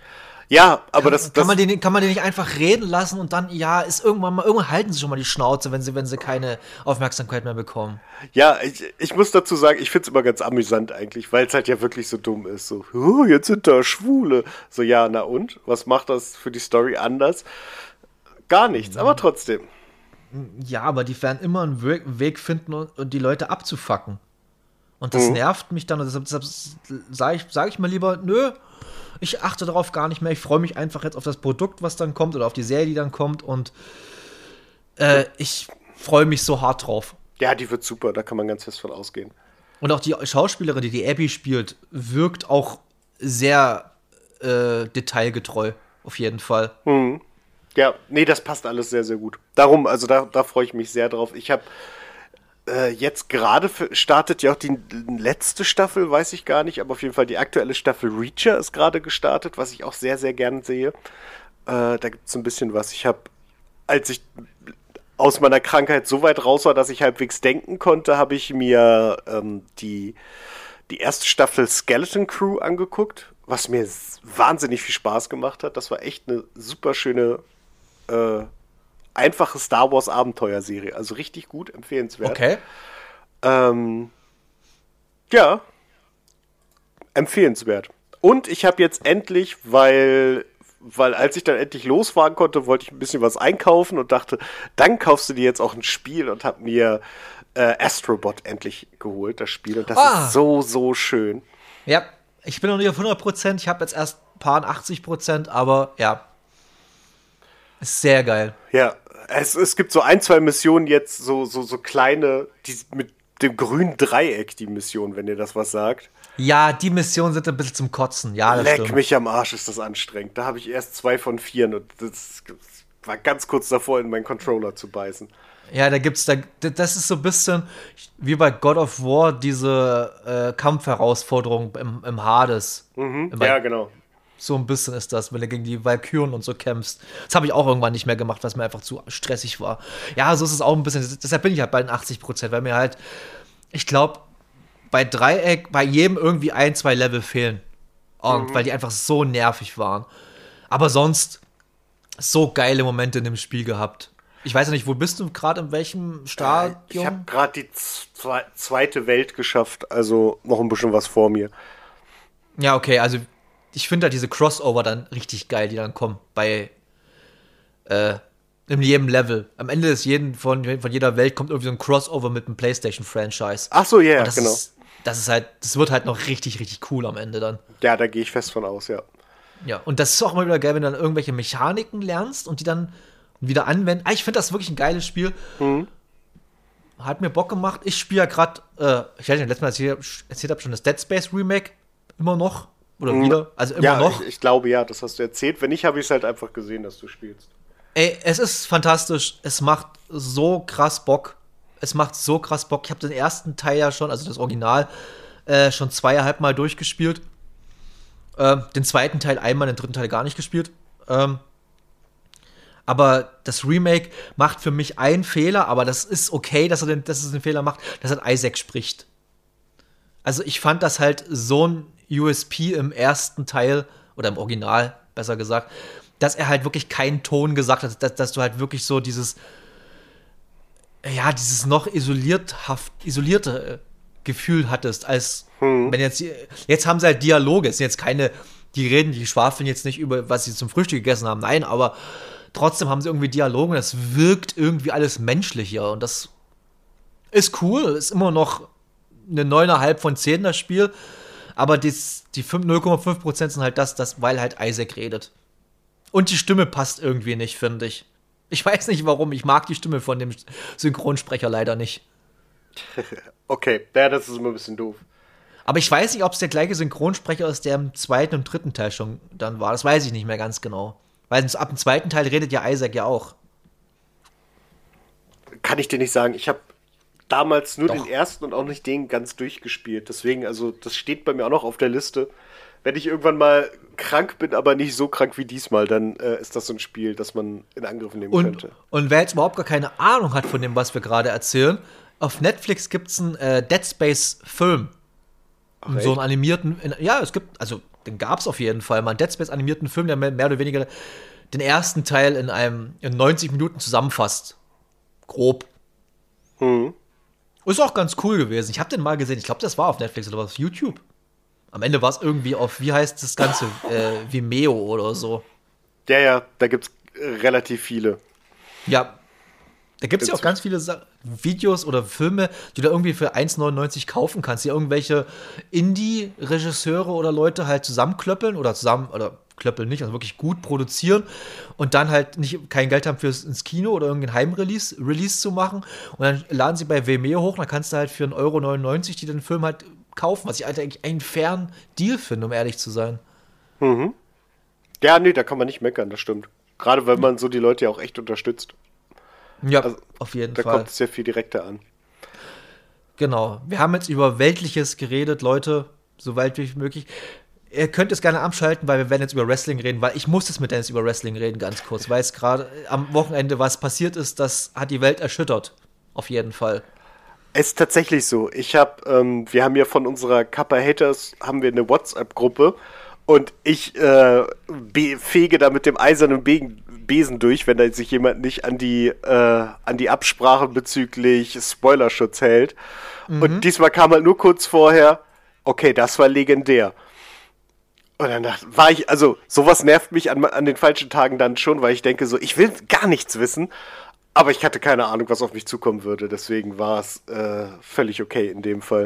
Ja, aber kann, das, kann das man den kann man den nicht einfach reden lassen und dann ja ist irgendwann mal irgendwann halten sie schon mal die Schnauze, wenn sie wenn sie keine Aufmerksamkeit mehr bekommen. Ja, ich, ich muss dazu sagen, ich find's immer ganz amüsant eigentlich, weil es halt ja wirklich so dumm ist. So, oh, jetzt sind da Schwule. So, ja, na und? Was macht das für die Story anders? Gar nichts, aber trotzdem. Ja, aber die werden immer einen Weg finden, und die Leute abzufacken. Und das mhm. nervt mich dann. Und deshalb, deshalb sage ich, sag ich mal lieber, nö, ich achte darauf gar nicht mehr. Ich freue mich einfach jetzt auf das Produkt, was dann kommt, oder auf die Serie, die dann kommt. Und äh, ich freue mich so hart drauf. Ja, die wird super, da kann man ganz fest von ausgehen. Und auch die Schauspielerin, die die Abby spielt, wirkt auch sehr äh, detailgetreu, auf jeden Fall. Mhm. Ja, nee, das passt alles sehr, sehr gut. Darum, also da, da freue ich mich sehr drauf. Ich habe äh, jetzt gerade startet ja auch die letzte Staffel, weiß ich gar nicht, aber auf jeden Fall die aktuelle Staffel Reacher ist gerade gestartet, was ich auch sehr, sehr gern sehe. Äh, da gibt es ein bisschen was. Ich habe, als ich aus meiner Krankheit so weit raus war, dass ich halbwegs denken konnte, habe ich mir ähm, die, die erste Staffel Skeleton Crew angeguckt, was mir wahnsinnig viel Spaß gemacht hat. Das war echt eine super schöne äh, einfache Star Wars Abenteuerserie. Also richtig gut, empfehlenswert. Okay. Ähm, ja, empfehlenswert. Und ich habe jetzt endlich, weil, weil als ich dann endlich losfahren konnte, wollte ich ein bisschen was einkaufen und dachte, dann kaufst du dir jetzt auch ein Spiel und habe mir äh, Astrobot endlich geholt, das Spiel. Und das Ah. ist so, so schön. Ja, ich bin noch nicht auf hundert Prozent. Ich habe jetzt erst ein paar achtzig Prozent, aber ja. Ist sehr geil. Ja, es, es gibt so ein, zwei Missionen jetzt, so, so, so kleine, die mit dem grünen Dreieck, die Mission, wenn ihr das was sagt. Ja, die Missionen sind ein bisschen zum Kotzen. Ja, das Leck stimmt. mich am Arsch, ist das anstrengend. Da habe ich erst zwei von vier und das war ganz kurz davor, in meinen Controller zu beißen. Ja, da gibt's da, das ist so ein bisschen wie bei God of War, diese äh, Kampfherausforderung im, im Hades. Mhm, Im, ja, genau. So ein bisschen ist das, wenn du gegen die Valkyren und so kämpfst. Das habe ich auch irgendwann nicht mehr gemacht, was mir einfach zu stressig war. Ja, so ist es auch ein bisschen. Deshalb bin ich halt bei den achtzig Prozent, weil mir halt, ich glaube, bei Dreieck, bei jedem irgendwie ein, zwei Level fehlen. Und mhm. weil die einfach so nervig waren. Aber sonst so geile Momente in dem Spiel gehabt. Ich weiß ja nicht, wo bist du gerade, in welchem Stadium? Äh, ich habe gerade die zwe- zweite Welt geschafft, also noch ein bisschen was vor mir. Ja, okay, also ich finde halt diese Crossover dann richtig geil, die dann kommen bei äh, in jedem Level. Am Ende des jeden von, von jeder Welt kommt irgendwie so ein Crossover mit einem PlayStation-Franchise. Ach so, ja, yeah, das genau. Ist, das ist halt, das wird halt noch richtig, richtig cool am Ende dann. Ja, da gehe ich fest von aus, ja. Ja, und das ist auch immer wieder geil, wenn du dann irgendwelche Mechaniken lernst und die dann wieder anwenden. Ah, ich finde das wirklich ein geiles Spiel. Mhm. Hat mir Bock gemacht. Ich spiele ja gerade, äh, ich weiß nicht, letztes Mal erzählt, erzählt habe schon das Dead Space Remake. Immer noch. Oder mhm. wieder. Also immer ja, noch. Ich, ich glaube, ja, das hast du erzählt. Wenn nicht, habe ich es halt einfach gesehen, dass du spielst. Ey, es ist fantastisch. Es macht so krass Bock. Es macht so krass Bock. Ich habe den ersten Teil ja schon, also das Original, äh, schon zweieinhalb Mal durchgespielt. Ähm, den zweiten Teil einmal, den dritten Teil gar nicht gespielt. Ähm, aber das Remake macht für mich einen Fehler, aber das ist okay, dass er den, dass es den Fehler macht, dass er Isaac spricht. Also ich fand das halt so ein U S P im ersten Teil, oder im Original, besser gesagt, dass er halt wirklich keinen Ton gesagt hat, dass, dass du halt wirklich so dieses, ja, dieses noch isolierthaft, isolierte Gefühl hattest, als hm. wenn jetzt, jetzt haben sie halt Dialoge, es sind jetzt keine, die reden, die schwafeln jetzt nicht über, was sie zum Frühstück gegessen haben, nein, aber trotzdem haben sie irgendwie Dialoge und das wirkt irgendwie alles menschlicher und das ist cool, ist immer noch eine neun Komma fünf von zehn das Spiel, aber dies, die null Komma fünf Prozent sind halt das, das, weil halt Isaac redet. Und die Stimme passt irgendwie nicht, finde ich. Ich weiß nicht warum, ich mag die Stimme von dem Synchronsprecher leider nicht. Okay, ja, das ist immer ein bisschen doof. Aber ich weiß nicht, ob es der gleiche Synchronsprecher ist, der im zweiten und dritten Teil schon dann war. Das weiß ich nicht mehr ganz genau. Weil ab dem zweiten Teil redet ja Isaac ja auch. Kann ich dir nicht sagen. Ich habe damals nur Doch. den ersten und auch nicht den ganz durchgespielt. Deswegen, also das steht bei mir auch noch auf der Liste. Wenn ich irgendwann mal krank bin, aber nicht so krank wie diesmal, dann äh, ist das so ein Spiel, das man in Angriff nehmen und, könnte. Und wer jetzt überhaupt gar keine Ahnung hat von dem, was wir gerade erzählen, auf Netflix gibt es einen äh, Dead Space-Film. Ach, so einen animierten, in, ja, es gibt, also den gab es auf jeden Fall mal, einen Dead Space-animierten Film, der mehr, mehr oder weniger den ersten Teil in einem in neunzig Minuten zusammenfasst. Grob. Hm. Ist auch ganz cool gewesen. Ich habe den mal gesehen. Ich glaube, das war auf Netflix oder auf YouTube. Am Ende war es irgendwie auf, wie heißt das Ganze? äh, Vimeo oder so. Ja, ja, da gibt's relativ viele. Ja, da gibt es ja auch ganz viele Sa- Videos oder Filme, die du irgendwie für eins neunundneunzig kaufen kannst, die irgendwelche Indie-Regisseure oder Leute halt zusammenklöppeln oder zusammen, oder klöppeln nicht, also wirklich gut produzieren und dann halt nicht kein Geld haben fürs ins Kino oder irgendein Heimrelease Release zu machen und dann laden sie bei Vimeo hoch, dann kannst du halt für einen Euro neunundneunzig die den Film halt kaufen, was ich halt eigentlich einen fairen Deal finde, um ehrlich zu sein. Mhm. Ja, nee, da kann man nicht meckern, das stimmt. Gerade wenn man so die Leute ja auch echt unterstützt. Ja, also, auf jeden da Fall. Da kommt es ja viel direkter an. Genau. Wir haben jetzt über Weltliches geredet, Leute, so weit wie möglich. Ihr könnt es gerne abschalten, weil wir werden jetzt über Wrestling reden, weil ich muss jetzt mit Dennis über Wrestling reden, ganz kurz, weil es gerade am Wochenende was passiert ist, das hat die Welt erschüttert. Auf jeden Fall. Es ist tatsächlich so. Ich habe, ähm, wir haben ja von unserer Kappa Haters haben wir eine WhatsApp-Gruppe Und ich äh, be- fege da mit dem eisernen Be- Besen durch, wenn da sich jemand nicht an die, äh, an die Absprachen bezüglich Spoilerschutz hält. Mhm. Und diesmal kam halt nur kurz vorher, okay, das war legendär. Und dann dachte, war ich, also sowas nervt mich an, an den falschen Tagen dann schon, weil ich denke so, ich will gar nichts wissen, aber ich hatte keine Ahnung, was auf mich zukommen würde. Deswegen war es äh, völlig okay in dem Fall.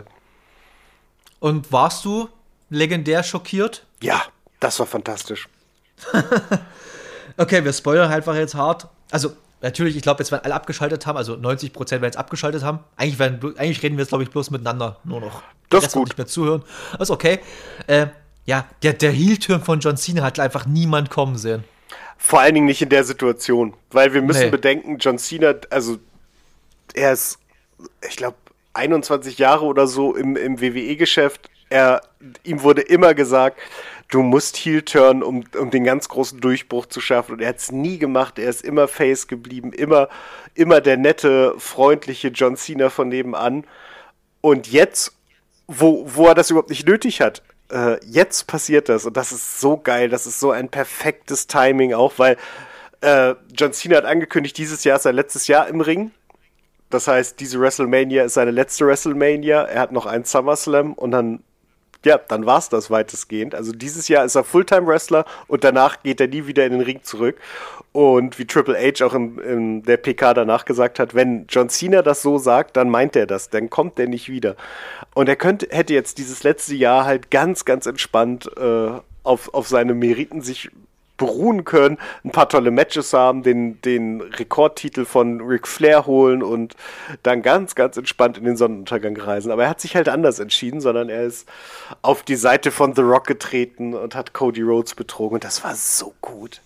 Und warst du legendär schockiert? Ja, das war fantastisch. Okay, wir spoilern halt einfach jetzt hart. Also natürlich, ich glaube, jetzt werden alle abgeschaltet haben, also neunzig Prozent werden jetzt abgeschaltet haben. Eigentlich, werden, eigentlich reden wir jetzt, glaube ich, bloß miteinander nur noch. Das ist gut. Nicht mehr zuhören. Das ist okay. Äh, ja, der, der Heel-Turn von John Cena hat einfach niemand kommen sehen. Vor allen Dingen nicht in der Situation. Weil wir müssen Nee. bedenken, John Cena, also er ist, ich glaube, einundzwanzig Jahre oder so im, im W W E-Geschäft. Er, ihm wurde immer gesagt, du musst Heel turn, um, um den ganz großen Durchbruch zu schaffen. Und er hat es nie gemacht. Er ist immer Face geblieben. Immer, immer der nette, freundliche John Cena von nebenan. Und jetzt, wo, wo er das überhaupt nicht nötig hat, äh, jetzt passiert das. Und das ist so geil. Das ist so ein perfektes Timing auch, weil äh, John Cena hat angekündigt, dieses Jahr ist sein letztes Jahr im Ring. Das heißt, diese WrestleMania ist seine letzte WrestleMania. Er hat noch einen SummerSlam und dann, ja, dann war's das weitestgehend. Also dieses Jahr ist er Fulltime-Wrestler und danach geht er nie wieder in den Ring zurück. Und wie Triple H auch in, in der P K danach gesagt hat, wenn John Cena das so sagt, dann meint er das, dann kommt er nicht wieder. Und er könnte, hätte jetzt dieses letzte Jahr halt ganz, ganz entspannt äh, auf, auf seine Meriten sich beruhen können, ein paar tolle Matches haben, den, den Rekordtitel von Ric Flair holen und dann ganz, ganz entspannt in den Sonnenuntergang reisen. Aber er hat sich halt anders entschieden, sondern er ist auf die Seite von The Rock getreten und hat Cody Rhodes betrogen und das war so gut.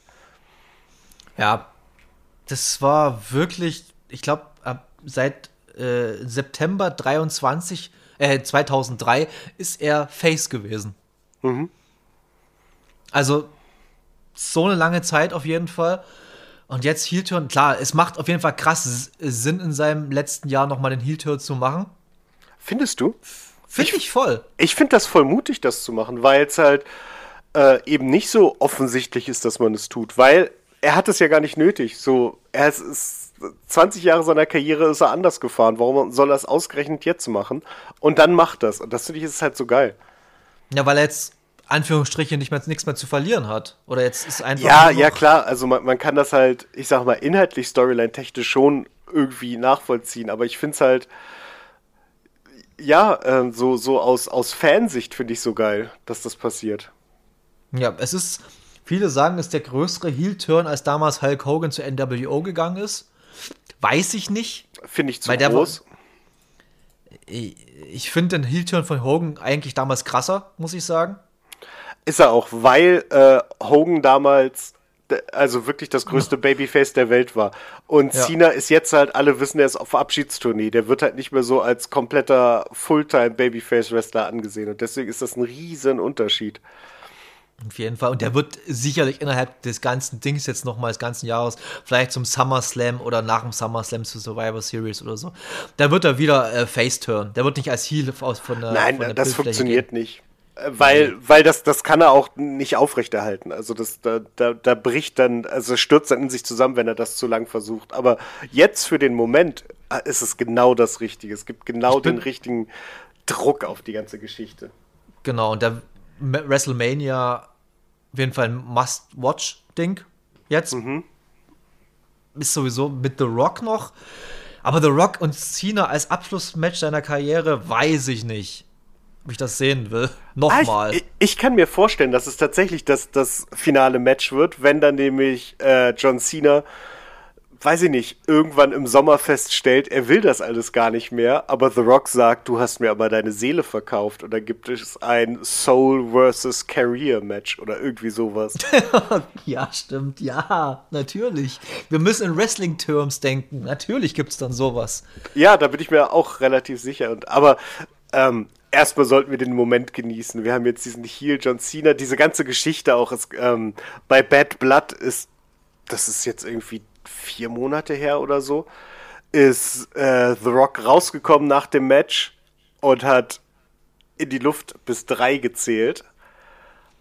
Ja, das war wirklich, ich glaube, seit äh, September dreiundzwanzig, äh, zweitausenddrei ist er Face gewesen. Mhm. Also so eine lange Zeit auf jeden Fall. Und jetzt Heel-Turn, klar, es macht auf jeden Fall krass Sinn, in seinem letzten Jahr nochmal den Heel-Turn zu machen. Findest du? Finde ich voll. Ich finde das voll mutig, das zu machen, weil es halt äh, eben nicht so offensichtlich ist, dass man es tut, weil er hat es ja gar nicht nötig. So, er ist, ist zwanzig Jahre seiner Karriere ist er anders gefahren. Warum soll er es ausgerechnet jetzt machen? Und dann macht das. Und das finde ich ist halt so geil. Ja, weil er jetzt Anführungsstriche nicht mehr nichts mehr zu verlieren hat. Oder jetzt ist einfach. Ja, ja, klar. Also man, man kann das halt, ich sag mal, inhaltlich, Storyline-technisch schon irgendwie nachvollziehen. Aber ich finde es halt, ja, äh, so, so aus, aus Fansicht finde ich so geil, dass das passiert. Ja, es ist, viele sagen, es ist der größere Heel-Turn, als damals Hulk Hogan zu N W O gegangen ist. Weiß ich nicht. Finde ich zu Weil der groß. Ich finde den Heel-Turn von Hogan eigentlich damals krasser, muss ich sagen. Ist er auch, weil äh, Hogan damals d- also wirklich das größte Babyface der Welt war. Und Ja. Cena ist jetzt halt, alle wissen, er ist auf Abschiedstournee. Der wird halt nicht mehr so als kompletter Fulltime-Babyface-Wrestler angesehen. Und deswegen ist das ein riesen Unterschied. Auf jeden Fall. Und der wird sicherlich innerhalb des ganzen Dings jetzt nochmal des ganzen Jahres, vielleicht zum SummerSlam oder nach dem SummerSlam zur Survivor Series oder so, da wird er wieder äh, Face-Turn. Der wird nicht als Heel aus von der Nein, von der das Bildfläche funktioniert gehen. nicht. Äh, Weil, weil das, das kann er auch nicht aufrechterhalten. Also das, da, da, da bricht dann, also es stürzt dann in sich zusammen, wenn er das zu lang versucht. Aber jetzt für den Moment äh, ist es genau das Richtige. Es gibt genau Ich bin- den richtigen Druck auf die ganze Geschichte. Genau, und der M- WrestleMania auf jeden Fall ein Must-Watch-Ding jetzt. Ist sowieso mit The Rock noch. Aber The Rock und Cena als Abschlussmatch seiner Karriere, weiß ich nicht, ob ich das sehen will. Nochmal. Ah, ich, ich kann mir vorstellen, dass es tatsächlich das, das finale Match wird, wenn dann nämlich äh, John Cena, weiß ich nicht, irgendwann im Sommer feststellt, er will das alles gar nicht mehr, aber The Rock sagt, du hast mir aber deine Seele verkauft und dann gibt es ein Soul versus Career Match oder irgendwie sowas. Ja, stimmt, ja, natürlich. Wir müssen in Wrestling-Terms denken. Natürlich gibt es dann sowas. Ja, da bin ich mir auch relativ sicher. Und, aber ähm, erstmal sollten wir den Moment genießen. Wir haben jetzt diesen Heel John Cena, diese ganze Geschichte auch. Ist, ähm, bei Bad Blood ist, das ist jetzt irgendwie vier Monate her oder so, ist äh, The Rock rausgekommen nach dem Match und hat in die Luft bis drei gezählt.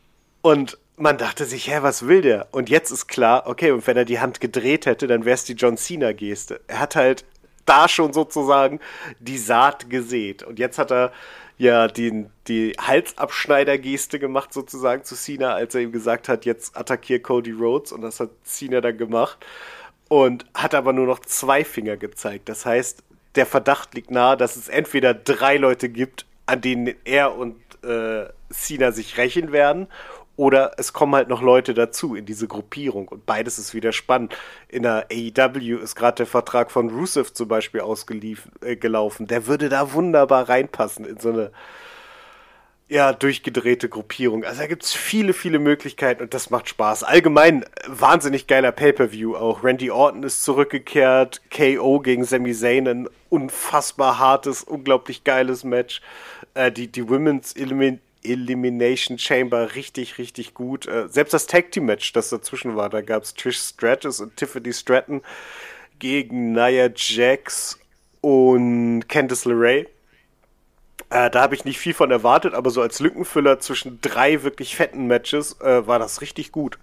Und man dachte sich, hä, was will der? Und jetzt ist klar, okay, und wenn er die Hand gedreht hätte, dann wäre es die John Cena-Geste. Er hat halt da schon sozusagen die Saat gesät. Und jetzt hat er ja die, die Halsabschneider-Geste gemacht sozusagen zu Cena, als er ihm gesagt hat, jetzt attackier Cody Rhodes. Und das hat Cena dann gemacht. Und hat aber nur noch zwei Finger gezeigt. Das heißt, der Verdacht liegt nahe, dass es entweder drei Leute gibt, an denen er und äh, Cena sich rächen werden, oder es kommen halt noch Leute dazu in diese Gruppierung. Und beides ist wieder spannend. In der A E W ist gerade der Vertrag von Rusev zum Beispiel ausgelaufen. Äh, der würde da wunderbar reinpassen in so eine ja, durchgedrehte Gruppierung. Also da gibt es viele, viele Möglichkeiten und das macht Spaß. Allgemein wahnsinnig geiler Pay-Per-View auch. Randy Orton ist zurückgekehrt, K O gegen Sami Zayn, ein unfassbar hartes, unglaublich geiles Match. Äh, die, die Women's Elimin- Elimination Chamber richtig, richtig gut. Äh, selbst das Tag-Team-Match, das dazwischen war, da gab es Trish Stratus und Tiffany Stratton gegen Nia Jax und Candice LeRae. Äh, da habe ich nicht viel von erwartet, aber so als Lückenfüller zwischen drei wirklich fetten Matches äh, war das richtig gut.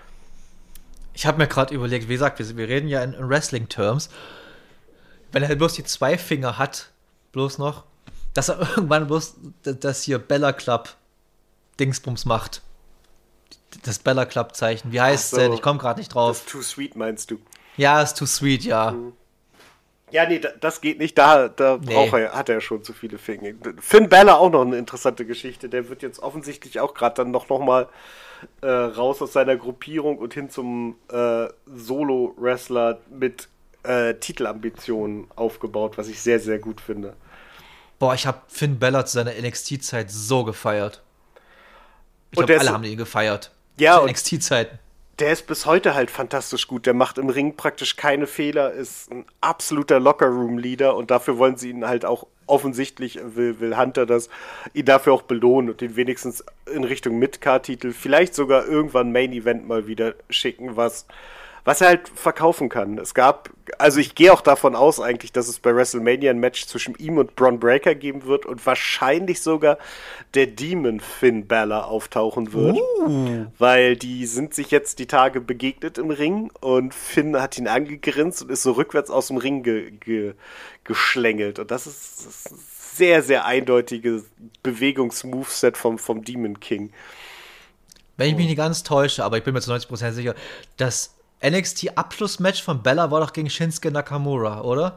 Ich habe mir gerade überlegt, wie gesagt, wir, wir reden ja in, in Wrestling-Terms. Wenn er bloß die zwei Finger hat, bloß noch, dass er irgendwann bloß das hier Bella Club Dingsbums macht. Das Bella Club Zeichen. Wie heißt es so, denn? Ich komme gerade nicht drauf. Das Too Sweet meinst du? Ja, ist Too Sweet, ja. Mhm. Ja, nee, das geht nicht. Da, da nee. braucht er, hat er schon zu viele Finger. Finn Balor auch noch eine interessante Geschichte. Der wird jetzt offensichtlich auch gerade dann noch, noch mal äh, raus aus seiner Gruppierung und hin zum äh, Solo-Wrestler mit äh, Titelambitionen aufgebaut, was ich sehr, sehr gut finde. Boah, ich habe Finn Balor zu seiner N X T-Zeit so gefeiert. Ich glaube, alle ist, haben ihn gefeiert. Ja, N X T-Zeiten. Der ist bis heute halt fantastisch gut. Der macht im Ring praktisch keine Fehler, ist ein absoluter Locker-Room-Leader und dafür wollen sie ihn halt auch offensichtlich, will, will Hunter das, ihn dafür auch belohnen und ihn wenigstens in Richtung Mid-Card-Titel, vielleicht sogar irgendwann Main-Event mal wieder schicken, was, was er halt verkaufen kann. Es gab, also ich gehe auch davon aus eigentlich, dass es bei WrestleMania ein Match zwischen ihm und Bron Breakker geben wird und wahrscheinlich sogar der Demon Finn Balor auftauchen wird, uh. weil die sind sich jetzt die Tage begegnet im Ring und Finn hat ihn angegrinst und ist so rückwärts aus dem Ring ge- ge- geschlängelt und das ist, das ist ein sehr, sehr eindeutiges Bewegungsmoveset vom, vom Demon King. Wenn ich mich nicht ganz täusche, aber ich bin mir zu neunzig Prozent sicher, das N X T-Abschlussmatch von Bella war doch gegen Shinsuke Nakamura, oder?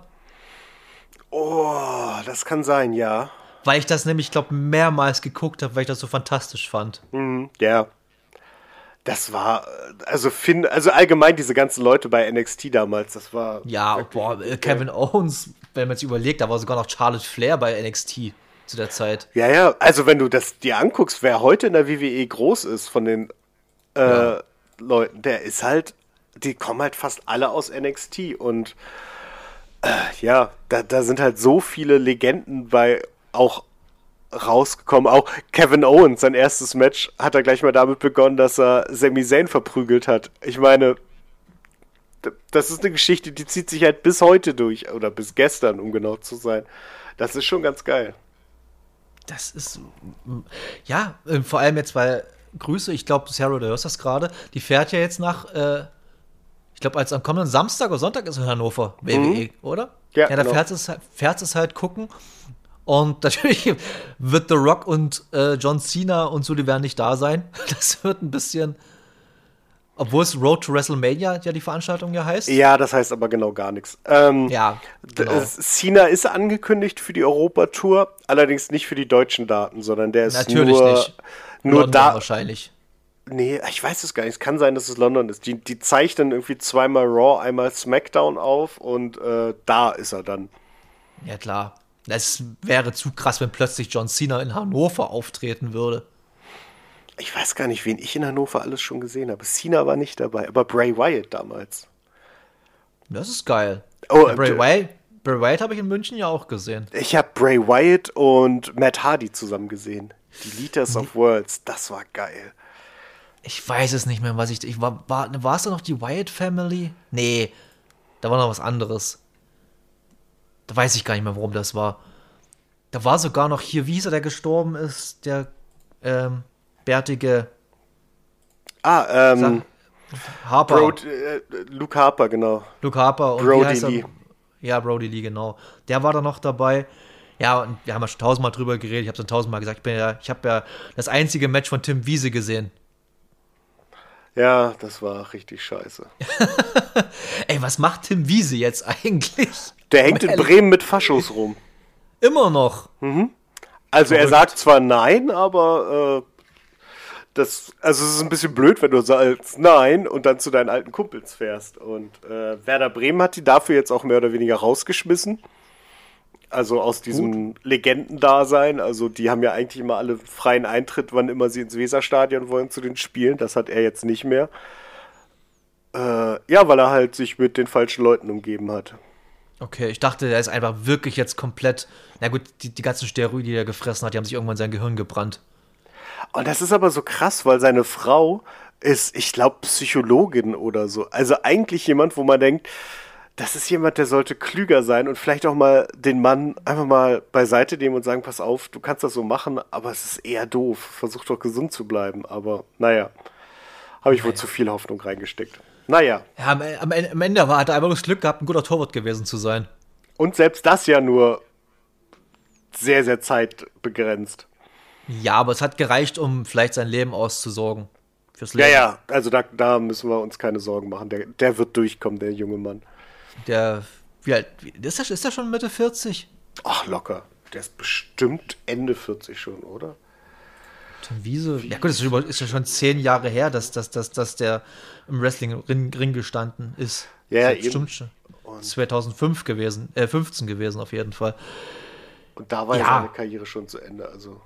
Oh, das kann sein, ja. Weil ich das nämlich, glaube mehrmals geguckt habe, weil ich das so fantastisch fand. Mhm, ja. Das war, also Finn, also allgemein diese ganzen Leute bei N X T damals, das war... Ja, boah, Kevin Owens, wenn man sich überlegt, da war sogar noch Charlotte Flair bei N X T zu der Zeit. Ja, ja, also wenn du das dir anguckst, wer heute in der W W E groß ist von den äh, ja. Leuten, der ist halt, die kommen halt fast alle aus N X T und äh, ja, da, da sind halt so viele Legenden bei auch rausgekommen. Auch Kevin Owens, sein erstes Match, hat er gleich mal damit begonnen, dass er Sami Zayn verprügelt hat. Ich meine, das ist eine Geschichte, die zieht sich halt bis heute durch. Oder bis gestern, um genau zu sein. Das ist schon ganz geil. Das ist, ja, vor allem jetzt, weil, Grüße, ich glaube, Sarah, du hörst das gerade, die fährt ja jetzt nach, äh, ich glaube, als am kommenden Samstag oder Sonntag ist in Hannover, W W E, mhm. oder? Ja, ja da genau. fährt es, fährt es halt gucken. Und natürlich wird The Rock und äh, John Cena und so, die werden nicht da sein. Das wird ein bisschen, obwohl es Road to WrestleMania ja die Veranstaltung ja heißt. Ja, das heißt aber genau gar nichts. Ähm, ja, genau. Cena ist angekündigt für die Europatour, allerdings nicht für die deutschen Daten, sondern der ist natürlich nur, nicht. nur London da. Wahrscheinlich. Nee, ich weiß es gar nicht. Es kann sein, dass es London ist. Die, die zeichnen irgendwie zweimal Raw, einmal SmackDown auf und äh, da ist er dann. Ja, klar. Es wäre zu krass, wenn plötzlich John Cena in Hannover auftreten würde. Ich weiß gar nicht, wen ich in Hannover alles schon gesehen habe. Cena war nicht dabei, aber Bray Wyatt damals. Das ist geil. Oh, ja, Bray Wyatt, Bray Wyatt habe ich in München ja auch gesehen. Ich habe Bray Wyatt und Matt Hardy zusammen gesehen. Die Leaders of Worlds, das war geil. Ich weiß es nicht mehr, was ich... ich war, war, war es da noch die Wyatt Family? Nee, da war noch was anderes. Da weiß ich gar nicht mehr, warum das war. Da war sogar noch hier, wie hieß er, der gestorben ist, der ähm, bärtige Ah, ähm, Harper. Brod, äh, Luke Harper, genau. Luke Harper und Brody wie heißt er? Lee. Ja, Brody Lee, genau. Der war da noch dabei. Ja, und wir haben ja schon tausendmal drüber geredet. Ich habe schon tausendmal gesagt, ich, bin ja, ich habe ja das einzige Match von Tim Wiese gesehen. Ja, das war richtig scheiße. Ey, was macht Tim Wiese jetzt eigentlich? Der hängt in Bremen mit Faschos rum. Immer noch. Also er Verrückt. sagt zwar nein, aber äh, das, also es ist ein bisschen blöd, wenn du sagst nein und dann zu deinen alten Kumpels fährst. Und äh, Werder Bremen hat die dafür jetzt auch mehr oder weniger rausgeschmissen. Also aus diesem Legendendasein. Also die haben ja eigentlich immer alle freien Eintritt, wann immer sie ins Weserstadion wollen zu den Spielen. Das hat er jetzt nicht mehr. Äh, ja, weil er halt sich mit den falschen Leuten umgeben hat. Okay, ich dachte, der ist einfach wirklich jetzt komplett. Na gut, die, die ganzen Steroide, die er gefressen hat, die haben sich irgendwann sein Gehirn gebrannt. Und das ist aber so krass, weil seine Frau ist, ich glaube, Psychologin oder so. Also eigentlich jemand, wo man denkt, das ist jemand, der sollte klüger sein und vielleicht auch mal den Mann einfach mal beiseite nehmen und sagen, pass auf, du kannst das so machen, aber es ist eher doof. Versuch doch gesund zu bleiben. Aber naja, habe ich wohl zu viel Hoffnung reingesteckt. Naja. Ja, am, am, am Ende war, hat er einfach nur das Glück gehabt, ein guter Torwart gewesen zu sein. Und selbst das ja nur sehr, sehr zeitbegrenzt. Ja, aber es hat gereicht, um vielleicht sein Leben auszusorgen. Fürs Ja, Leben. ja, also da, da müssen wir uns keine Sorgen machen. Der, der wird durchkommen, der junge Mann. Der, wie alt, wie- ist der, ist der schon Mitte vierzig? Ach, locker. Der ist bestimmt Ende vierzig schon, oder? Tim Wiese? Ja gut, das ist, über, ist ja schon zehn Jahre her, dass, dass, dass, dass der im Wrestling-Ring Ring gestanden ist. Ja, das ja, ist bestimmt schon zweitausendfünf gewesen, äh, fünfzehn gewesen auf jeden Fall. Und da war ja Ja. seine Karriere schon zu Ende, also.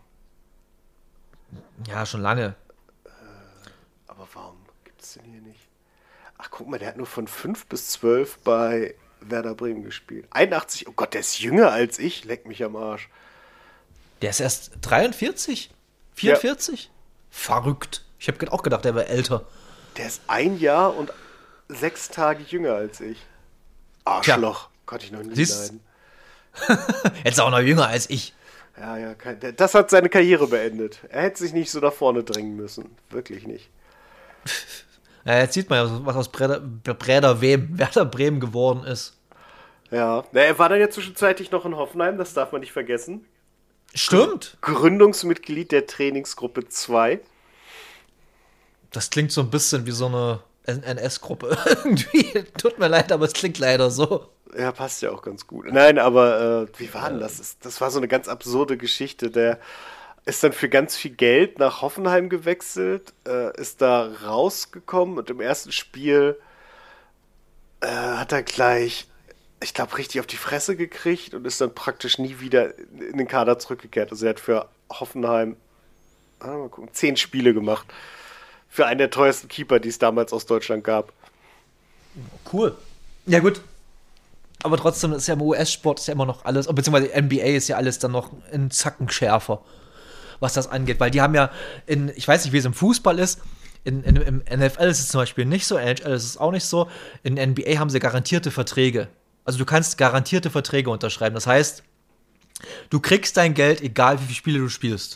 Ja, schon lange. Aber warum gibt es den hier nicht? Ach, guck mal, der hat nur von fünf bis zwölf bei Werder Bremen gespielt. einundachtzig, oh Gott, der ist jünger als ich, leck mich am Arsch. Der ist erst dreiundvierzig? vierundvierzig? Verrückt. Ich habe auch gedacht, der wäre älter. Der ist ein Jahr und sechs Tage jünger als ich. Arschloch, konnte ich noch nie Siehst- leiden. Jetzt auch noch jünger als ich. Ja, ja, kein, der- das hat seine Karriere beendet. Er hätte sich nicht so nach vorne drängen müssen. Wirklich nicht. Ja, jetzt sieht man ja, was aus Breda, Breda Wem, Werder Bremen geworden ist. Ja, na, er war dann ja zwischenzeitlich noch in Hoffenheim, das darf man nicht vergessen. Stimmt. Gründungsmitglied der Trainingsgruppe zwei. Das klingt so ein bisschen wie so eine N S-Gruppe. Irgendwie. Tut mir leid, aber es klingt leider so. Ja, passt ja auch ganz gut. Nein, aber äh, wie war denn das? Das- Das war so eine ganz absurde Geschichte. Der ist dann für ganz viel Geld nach Hoffenheim gewechselt, äh, ist da rausgekommen und im ersten Spiel äh, hat er gleich, ich glaube, richtig auf die Fresse gekriegt und ist dann praktisch nie wieder in den Kader zurückgekehrt. Also er hat für Hoffenheim ah, mal gucken, zehn Spiele gemacht. Für einen der teuersten Keeper, die es damals aus Deutschland gab. Cool. Ja, gut. Aber trotzdem ist ja im U S-Sport ist ja immer noch alles, beziehungsweise N B A ist ja alles dann noch ein Zacken schärfer, was das angeht. Weil die haben ja, in, ich weiß nicht, wie es im Fußball ist, in, in, im N F L ist es zum Beispiel nicht so, N H L ist es auch nicht so. In N B A haben sie garantierte Verträge. Also du kannst garantierte Verträge unterschreiben. Das heißt, du kriegst dein Geld, egal wie viele Spiele du spielst.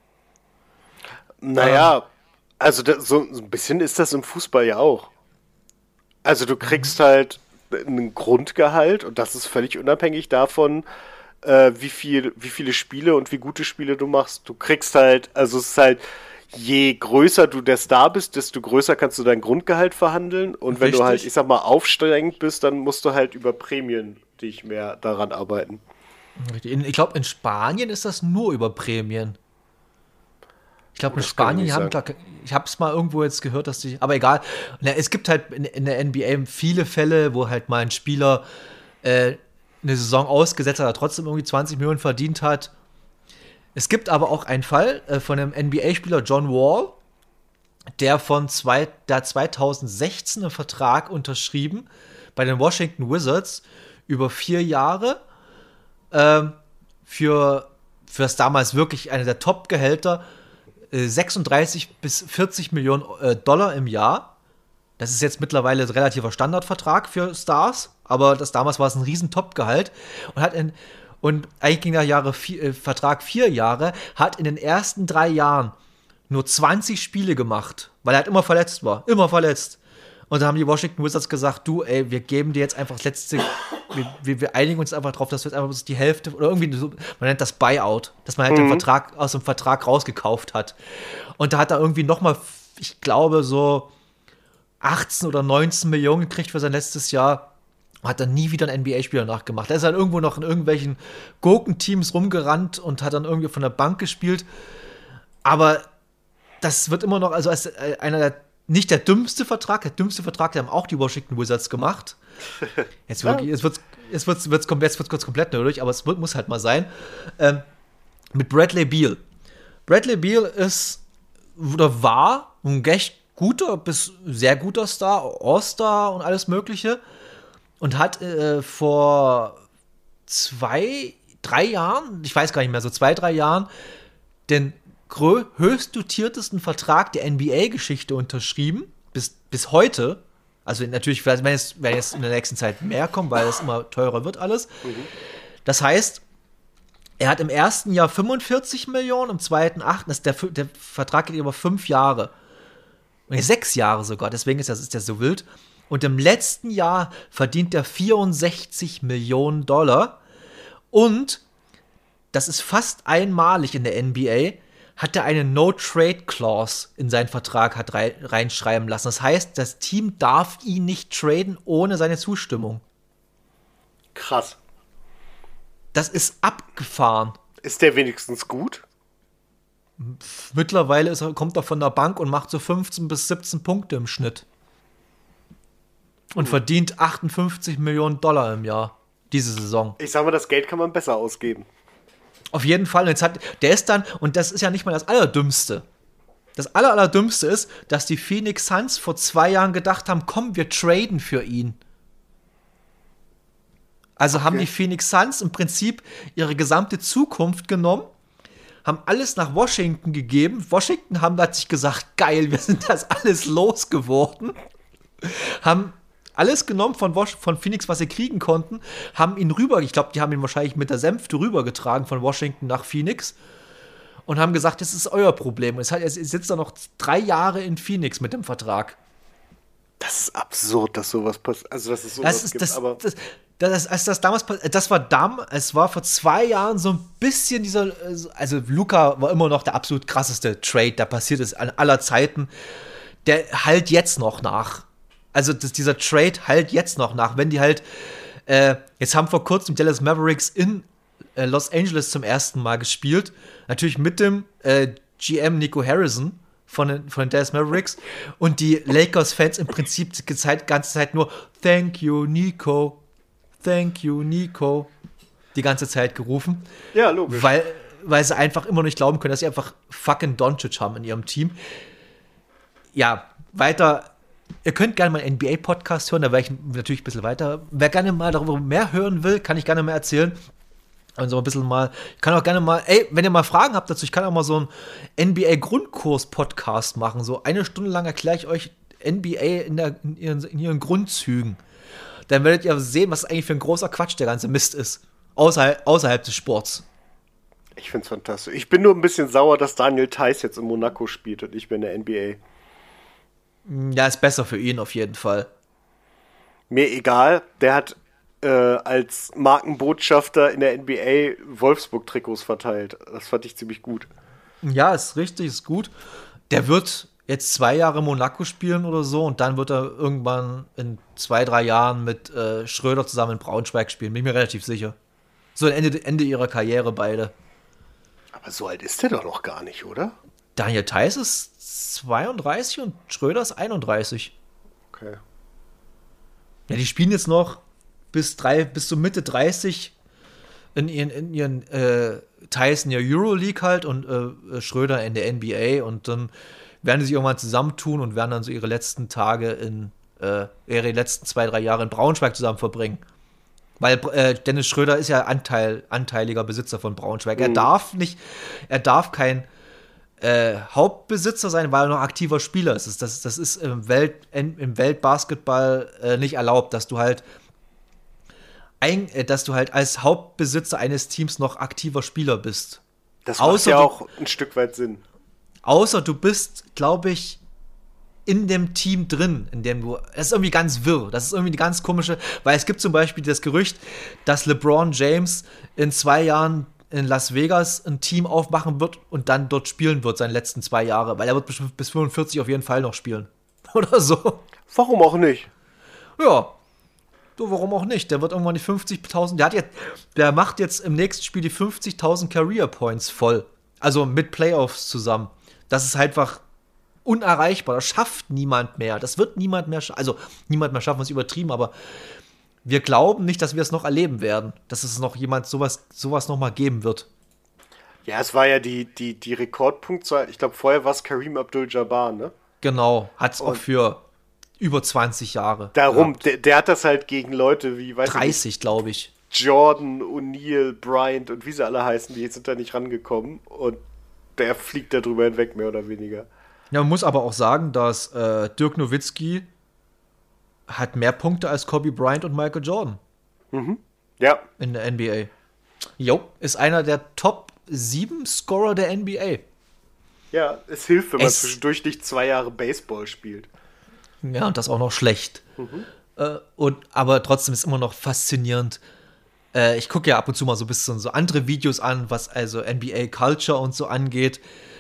Naja, also das, so, so ein bisschen ist das im Fußball ja auch. Also du kriegst halt ein Grundgehalt und das ist völlig unabhängig davon, äh, wie viel, wie viele Spiele und wie gute Spiele du machst. Du kriegst halt, also es ist halt, je größer du der Star bist, desto größer kannst du dein Grundgehalt verhandeln. Und wenn Richtig. du halt, ich sag mal, aufsteigend bist, dann musst du halt über Prämien dich mehr daran arbeiten. Richtig. In- Ich glaube, in Spanien ist das nur über Prämien. Ich glaube, in Das kann Spanien ich nicht haben, sagen. klar, ich habe es mal irgendwo jetzt gehört, dass die, aber egal. Na, es gibt halt in, in der N B A viele Fälle, wo halt mal ein Spieler äh, eine Saison ausgesetzt hat, aber trotzdem irgendwie zwanzig Millionen verdient hat. Es gibt aber auch einen Fall äh, von einem N B A-Spieler, John Wall, der von zwei, der hat zweitausendsechzehn einen Vertrag unterschrieben bei den Washington Wizards über vier Jahre ähm, für, für das damals wirklich eine der Top-Gehälter, äh, sechsunddreißig bis vierzig Millionen äh, Dollar im Jahr. Das ist jetzt mittlerweile ein relativer Standardvertrag für Stars, aber das damals war es ein riesen Top-Gehalt und hat in und eigentlich ging der Jahre vier, äh, Vertrag vier Jahre, hat in den ersten drei Jahren nur zwanzig Spiele gemacht weil er halt immer verletzt war. Immer verletzt. Und da haben die Washington Wizards gesagt, du, ey, wir geben dir jetzt einfach das letzte, wir, wir, wir einigen uns einfach drauf, dass wir jetzt einfach die Hälfte, oder irgendwie, so, man nennt das Buyout, dass man halt mhm. den Vertrag aus dem Vertrag rausgekauft hat. Und da hat er irgendwie noch mal, ich glaube, so achtzehn oder neunzehn Millionen gekriegt für sein letztes Jahr. Hat dann nie wieder einen N B A-Spieler nachgemacht. Er ist dann irgendwo noch in irgendwelchen Gurkenteams rumgerannt und hat dann irgendwie von der Bank gespielt. Aber das wird immer noch, also als einer der nicht der dümmste Vertrag, der dümmste Vertrag, den haben auch die Washington Wizards gemacht. Jetzt wird es wird's, jetzt wird's, wird's, jetzt wird's kurz komplett nötig, aber es wird, muss halt mal sein. Ähm, mit Bradley Beal. Bradley Beal ist oder war ein echt guter bis sehr guter Star, All-Star und alles Mögliche. Und hat äh, vor zwei, drei Jahren, ich weiß gar nicht mehr, so zwei, drei Jahren, den höchst dotiertesten Vertrag der N B A-Geschichte unterschrieben, bis, bis heute. Also natürlich, wenn jetzt, wenn jetzt in der nächsten Zeit mehr kommt, weil es immer teurer wird alles. Mhm. Das heißt, er hat im ersten Jahr fünfundvierzig Millionen, im zweiten acht. Das der, der Vertrag geht über fünf Jahre. Nee, sechs Jahre sogar, deswegen ist das, ist das so wild. Und im letzten Jahr verdient er vierundsechzig Millionen Dollar. Und, das ist fast einmalig in der N B A, hat er eine No-Trade-Clause in seinen Vertrag hat rei- reinschreiben lassen. Das heißt, das Team darf ihn nicht traden ohne seine Zustimmung. Krass. Das ist abgefahren. Ist der wenigstens gut? Mittlerweile ist er, kommt er von der Bank und macht so fünfzehn bis siebzehn Punkte im Schnitt. Und hm. verdient achtundfünfzig Millionen Dollar im Jahr. Diese Saison. Ich sag mal, das Geld kann man besser ausgeben. Auf jeden Fall. Jetzt hat, der ist dann, und das ist ja nicht mal das Allerdümmste. Das Aller, Allerdümmste ist, dass die Phoenix Suns vor zwei Jahren gedacht haben, komm, wir traden für ihn. Also okay. haben die Phoenix Suns im Prinzip ihre gesamte Zukunft genommen, haben alles nach Washington gegeben. Washington haben, hat sich gesagt, geil, wir sind das alles losgeworden. Haben alles genommen von, Was- von Phoenix, was sie kriegen konnten, haben ihn rüber, ich glaube, die haben ihn wahrscheinlich mit der Sänfte rübergetragen von Washington nach Phoenix und haben gesagt, das ist euer Problem. Es hat, er sitzt da noch drei Jahre in Phoenix mit dem Vertrag. Das ist absurd, dass sowas passiert. Also, dass es sowas das ist, gibt, das, aber das, das, als das damals, das war Damm, es war vor zwei Jahren so ein bisschen dieser, also Luka war immer noch der absolut krasseste Trade, der passiert ist an aller Zeiten. Der halt jetzt noch nach. Also das, dieser Trade halt jetzt noch nach, wenn die halt, äh, jetzt haben vor kurzem Dallas Mavericks in äh, Los Angeles zum ersten Mal gespielt, natürlich mit dem äh, G M Nico Harrison von den, von den Dallas Mavericks und die Lakers-Fans im Prinzip die Zeit, ganze Zeit nur Thank you, Nico, thank you, Nico, die ganze Zeit gerufen. Ja, logisch. Weil, weil sie einfach immer nicht glauben können, dass sie einfach fucking Doncic haben in ihrem Team. Ja, weiter. Ihr könnt gerne mal einen N B A-Podcast hören, da werde ich natürlich ein bisschen weiter. Wer gerne mal darüber mehr hören will, kann ich gerne mal erzählen. Also ein bisschen mal, ich kann auch gerne mal, ey, wenn ihr mal Fragen habt dazu, ich kann auch mal so einen N B A-Grundkurs-Podcast machen. So eine Stunde lang erkläre ich euch N B A in, der, in, ihren, in ihren Grundzügen. Dann werdet ihr sehen, was eigentlich für ein großer Quatsch der ganze Mist ist. Außerhalb, außerhalb des Sports. Ich find's fantastisch. Ich bin nur ein bisschen sauer, dass Daniel Theis jetzt in Monaco spielt und ich bin in der N B A. Ja, ist besser für ihn auf jeden Fall. Mir egal, der hat äh, als Markenbotschafter in der N B A Wolfsburg-Trikots verteilt. Das fand ich ziemlich gut. Ja, ist richtig, ist gut. Der wird jetzt zwei Jahre in Monaco spielen oder so und dann wird er irgendwann in zwei, drei Jahren mit äh, Schröder zusammen in Braunschweig spielen. Bin ich mir relativ sicher. So Ende, Ende ihrer Karriere beide. Aber so alt ist der doch noch gar nicht, oder? Daniel Theis ist zweiunddreißig und Schröder ist einunddreißig. Okay. Ja, die spielen jetzt noch bis, drei, bis zur Mitte dreißig in ihren, in ihren äh, Theis in der Euroleague halt und äh, Schröder in der N B A und dann werden sie sich irgendwann zusammentun und werden dann so ihre letzten Tage in, äh, ihre letzten zwei, drei Jahre in Braunschweig zusammen verbringen. Weil äh, Dennis Schröder ist ja Anteil, anteiliger Besitzer von Braunschweig. Mhm. Er darf nicht, er darf kein äh, Hauptbesitzer sein, weil er noch aktiver Spieler ist. Das, das ist im, Welt, im Weltbasketball äh, nicht erlaubt, dass du halt ein, äh, dass du halt als Hauptbesitzer eines Teams noch aktiver Spieler bist. Das macht außer ja auch du, ein Stück weit Sinn. Außer du bist, glaube ich, in dem Team drin, in dem du, das ist irgendwie ganz wirr, das ist irgendwie eine ganz komische, weil es gibt zum Beispiel das Gerücht, dass LeBron James in zwei Jahren in Las Vegas ein Team aufmachen wird und dann dort spielen wird, seine letzten zwei Jahre, weil er wird bis, bis fünfundvierzig auf jeden Fall noch spielen. Oder so. Warum auch nicht? Ja. So, warum auch nicht? Der wird irgendwann die fünfzigtausend, der hat jetzt, der macht jetzt im nächsten Spiel die fünfzigtausend Career Points voll. Also mit Playoffs zusammen. Das ist einfach unerreichbar. Das schafft niemand mehr. Das wird niemand mehr schaffen. Also, niemand mehr schaffen, ist übertrieben, aber wir glauben nicht, dass wir es noch erleben werden. Dass es noch jemand sowas, sowas noch mal geben wird. Ja, es war ja die, die, die Rekordpunktzahl. Ich glaube, vorher war es Kareem Abdul-Jabbar, ne? Genau. Hat es auch für über zwanzig Jahre. Darum, der, der hat das halt gegen Leute wie, weiß dreißig, glaube ich. Jordan, O'Neal, Bryant und wie sie alle heißen, die sind da nicht rangekommen. Und der fliegt da drüber hinweg, mehr oder weniger. Ja, man muss aber auch sagen, dass äh, Dirk Nowitzki hat mehr Punkte als Kobe Bryant und Michael Jordan. Mhm. Ja. In der N B A. Jo, ist einer der Top sieben Scorer der N B A. Ja, es hilft, wenn man Es- zwischendurch nicht zwei Jahre Baseball spielt. Ja, und das auch noch schlecht. Mhm. Äh, und, aber trotzdem ist immer noch faszinierend. Äh, ich gucke ja ab und zu mal so ein bisschen so andere Videos an, was also N B A Culture und so angeht.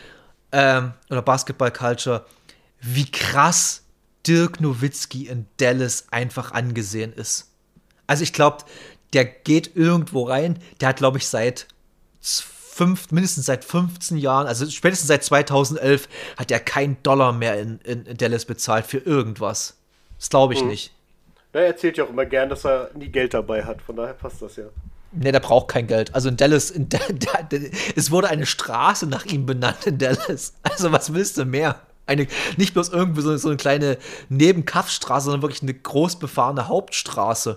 Ähm, oder Basketball Culture. Wie krass Dirk Nowitzki in Dallas einfach angesehen ist. Also ich glaube, der geht irgendwo rein. Der hat, glaube ich, seit fünf, mindestens seit fünfzehn Jahren, also spätestens seit zweitausendelf, hat er keinen Dollar mehr in, in, in Dallas bezahlt für irgendwas. Das glaube ich Mhm. nicht. Na, er erzählt ja auch immer gern, dass er nie Geld dabei hat. Von daher passt das ja. Ne, der braucht kein Geld. Also in Dallas, in da, da, da, es wurde eine Straße nach ihm benannt in Dallas. Also was willst du mehr? Eine, nicht bloß irgendwie so, so eine kleine Nebenkaffstraße, sondern wirklich eine groß befahrene Hauptstraße.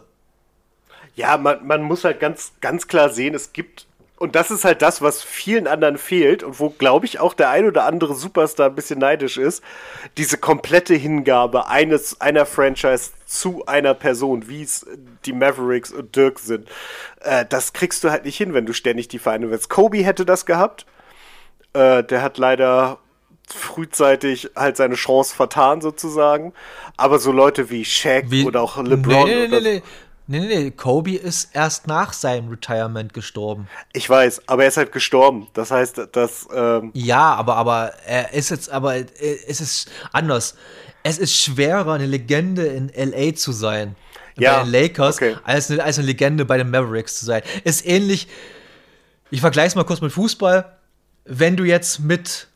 Ja, man, man muss halt ganz, ganz klar sehen, es gibt, und das ist halt das, was vielen anderen fehlt und wo, glaube ich, auch der ein oder andere Superstar ein bisschen neidisch ist, diese komplette Hingabe eines, einer Franchise zu einer Person, wie es die Mavericks und Dirk sind. Äh, das kriegst du halt nicht hin, wenn du ständig die Vereine willst. Kobe hätte das gehabt. Äh, der hat leider frühzeitig halt seine Chance vertan, sozusagen. Aber so Leute wie Shaq Wie- oder auch LeBron. Nee, nee, nee, oder nee. Nee, nee, nee. Kobe ist erst nach seinem Retirement gestorben. Ich weiß, aber er ist halt gestorben. Das heißt, dass ähm, Ja, aber, aber er ist jetzt, aber äh, es ist anders. Es ist schwerer, eine Legende in L A zu sein. Ja, bei den Lakers, okay. als, eine, als eine Legende bei den Mavericks zu sein. Ist ähnlich, ich vergleiche es mal kurz mit Fußball. Wenn du jetzt mit,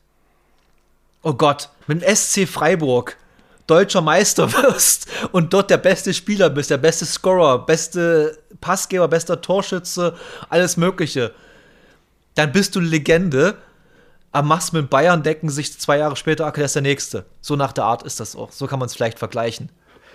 oh Gott, mit dem S C Freiburg deutscher Meister wirst und dort der beste Spieler bist, der beste Scorer, beste Passgeber, bester Torschütze, alles Mögliche, dann bist du eine Legende, aber machst mit Bayern, denken sich zwei Jahre später, okay, der ist der Nächste. So nach der Art ist das auch. So kann man es vielleicht vergleichen.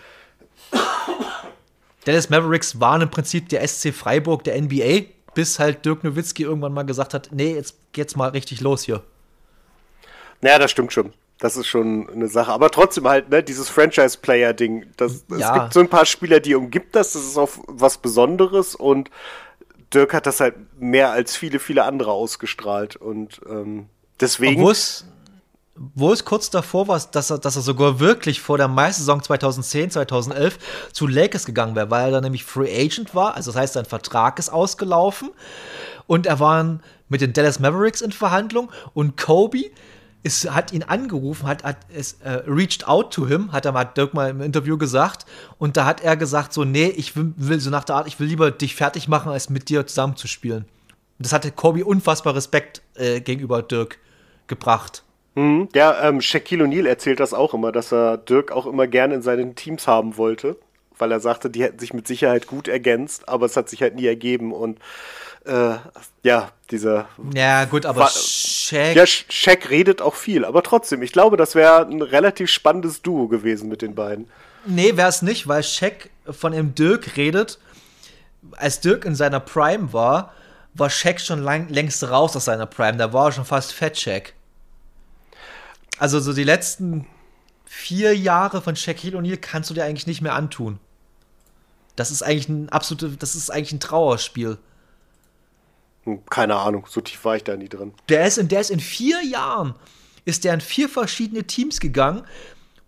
Dallas Mavericks waren im Prinzip der S C Freiburg der N B A, bis halt Dirk Nowitzki irgendwann mal gesagt hat, nee, jetzt geht's mal richtig los hier. naja, das stimmt schon. Das ist schon eine Sache. Aber trotzdem halt, ne, dieses Franchise-Player-Ding. Das, Ja. Es gibt so ein paar Spieler, die umgibt das. Das ist auch was Besonderes. Und Dirk hat das halt mehr als viele, viele andere ausgestrahlt. Und ähm, deswegen. Wo es, wo es kurz davor war, dass er, dass er sogar wirklich vor der Meistersaison zweitausendzehn, zweitausendelf zu Lakers gegangen wäre, weil er dann nämlich Free Agent war. Also das heißt, sein Vertrag ist ausgelaufen. Und er war mit den Dallas Mavericks in Verhandlung. Und Kobe ist, hat ihn angerufen, hat, hat es äh, reached out to him, hat er mal Dirk mal im Interview gesagt. Und da hat er gesagt so, nee, ich will, will so nach der Art, ich will lieber dich fertig machen, als mit dir zusammen zu spielen. Und das hatte Kobe unfassbar Respekt äh, gegenüber Dirk gebracht. Mhm. Ja, ähm, Shaquille O'Neal erzählt das auch immer, dass er Dirk auch immer gerne in seinen Teams haben wollte, weil er sagte, die hätten sich mit Sicherheit gut ergänzt, aber es hat sich halt nie ergeben und äh, ja, dieser Ja, gut, aber Wa- Shaq. ja, Sh- Shaq redet auch viel, aber trotzdem, ich glaube, das wäre ein relativ spannendes Duo gewesen mit den beiden. Nee, wäre es nicht, weil Shaq von dem Dirk redet. Als Dirk in seiner Prime war, war Shaq schon lang, längst raus aus seiner Prime. Da war er schon fast Fat Shaq. Also so die letzten vier Jahre von Shaquille O'Neal kannst du dir eigentlich nicht mehr antun. Das ist eigentlich ein absolutes, das ist eigentlich ein Trauerspiel. Hm, keine Ahnung, so tief war ich da nie drin. Der ist, in, der ist in vier Jahren, ist der in vier verschiedene Teams gegangen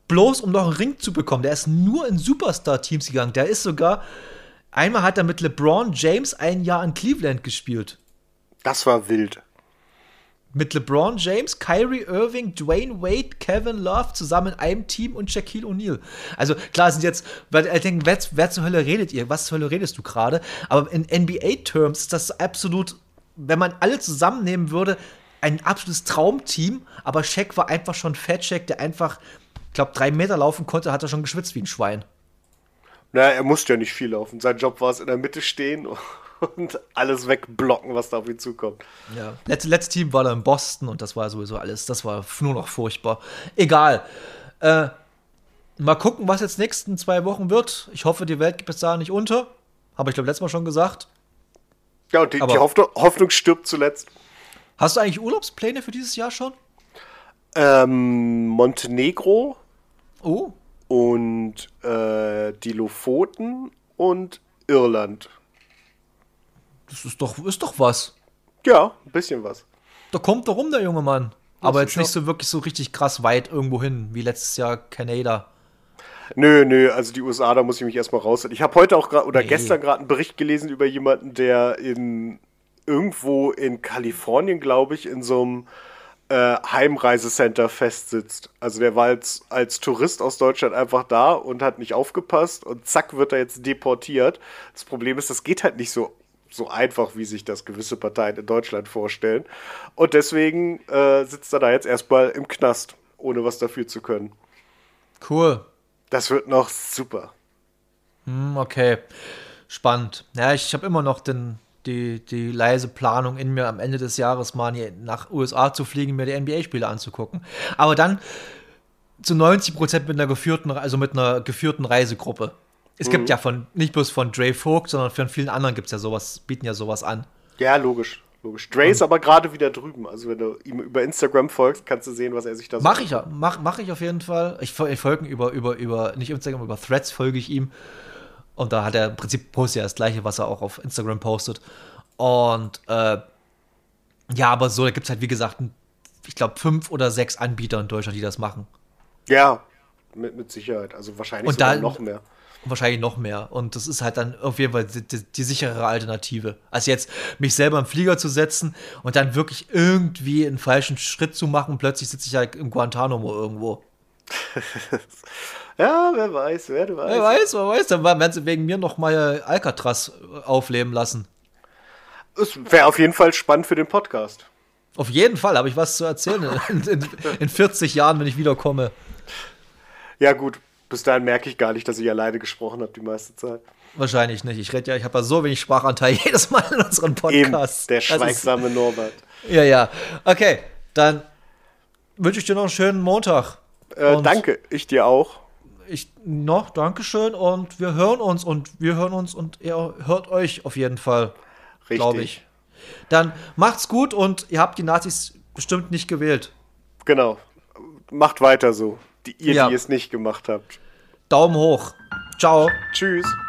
bloß um noch einen Ring zu bekommen. Der ist nur in Superstar-Teams gegangen. Der ist sogar, einmal hat er mit LeBron James ein Jahr in Cleveland gespielt. Das war wild. Mit LeBron James, Kyrie Irving, Dwayne Wade, Kevin Love zusammen in einem Team und Shaquille O'Neal. Also klar sind jetzt, weil ich denke, wer, wer zur Hölle redet ihr? Was zur Hölle redest du gerade? Aber in N B A-Terms ist das absolut, wenn man alle zusammennehmen würde, ein absolutes Traumteam. Aber Shaq war einfach schon Fat Shaq, der einfach, ich glaube, drei Meter laufen konnte, hat er schon geschwitzt wie ein Schwein. Naja, er musste ja nicht viel laufen. Sein Job war es, in der Mitte stehen und alles wegblocken, was da auf ihn zukommt. Ja. Letztes letzte Team war da in Boston und das war sowieso alles, das war nur noch furchtbar. Egal. Äh, mal gucken, was jetzt nächsten zwei Wochen wird. Ich hoffe, die Welt geht bis dahin nicht unter. Habe ich, glaube letztes Mal schon gesagt. Ja, und die, die Hoffnung, Hoffnung stirbt zuletzt. Hast du eigentlich Urlaubspläne für dieses Jahr schon? Ähm, Montenegro. Oh. Und äh, die Lofoten und Irland. Das ist doch, ist doch was. Ja, ein bisschen was. Da kommt doch rum, der junge Mann. Aber jetzt schon. nicht so wirklich so richtig krass weit irgendwo hin, wie letztes Jahr Kanada. Nö, nö, also die U S A, da muss ich mich erstmal raushalten. Ich habe heute auch gerade oder Nee. gestern gerade einen Bericht gelesen über jemanden, der in irgendwo in Kalifornien, glaube ich, in so einem äh, Heimreisecenter festsitzt. Also der war als, als Tourist aus Deutschland einfach da und hat nicht aufgepasst und zack, wird er jetzt deportiert. Das Problem ist, das geht halt nicht so so einfach, wie sich das gewisse Parteien in Deutschland vorstellen. Und deswegen äh, sitzt er da jetzt erstmal im Knast, ohne was dafür zu können. Cool. Das wird noch super. Hm, okay. Spannend. Ja, ich habe immer noch den, die, die leise Planung in mir, am Ende des Jahres mal nach U S A zu fliegen, mir die N B A-Spiele anzugucken. Aber dann zu neunzig Prozent mit einer geführten, also mit einer geführten Reisegruppe. Es mhm. gibt ja von, nicht bloß von Dre Vogt, sondern von vielen anderen gibt es ja sowas, bieten ja sowas an. Ja, logisch. logisch. Dre ist aber gerade wieder drüben. Also wenn du ihm über Instagram folgst, kannst du sehen, was er sich da so Mach ich ja, mach, mach ich auf jeden Fall. Ich, ich folge über, über, über, nicht Instagram, über Threads folge ich ihm. Und da hat er im Prinzip postet ja das Gleiche, was er auch auf Instagram postet. Und äh, ja, aber so, da gibt es halt, wie gesagt, ich glaube, fünf oder sechs Anbieter in Deutschland, die das machen. Ja, mit, mit Sicherheit. Also wahrscheinlich und sogar da, noch mehr. Wahrscheinlich noch mehr. Und das ist halt dann auf jeden Fall die, die, die sichere Alternative. Also jetzt mich selber im Flieger zu setzen und dann wirklich irgendwie einen falschen Schritt zu machen, plötzlich sitze ich halt im Guantanamo irgendwo. Ja, wer weiß, wer weiß. Wer weiß, wer weiß. Dann werden sie wegen mir noch mal Alcatraz aufleben lassen. Es wäre auf jeden Fall spannend für den Podcast. Auf jeden Fall habe ich was zu erzählen in, in, in vierzig Jahren, wenn ich wiederkomme. Ja gut, bis dahin merke ich gar nicht, dass ich alleine gesprochen habe die meiste Zeit. Wahrscheinlich nicht. Ich rede ja, ich habe ja so wenig Sprachanteil jedes Mal in unseren Podcasts. Eben, der schweigsame ist, Norbert. Ja, ja. Okay, dann wünsche ich dir noch einen schönen Montag. Äh, danke, ich dir auch. Ich noch, Dankeschön und wir hören uns und wir hören uns und ihr hört euch auf jeden Fall, glaube ich. Dann macht's gut und ihr habt die Nazis bestimmt nicht gewählt. Genau. Macht weiter so, die, ihr, ja. die es nicht gemacht habt. Daumen hoch. Ciao. Tschüss.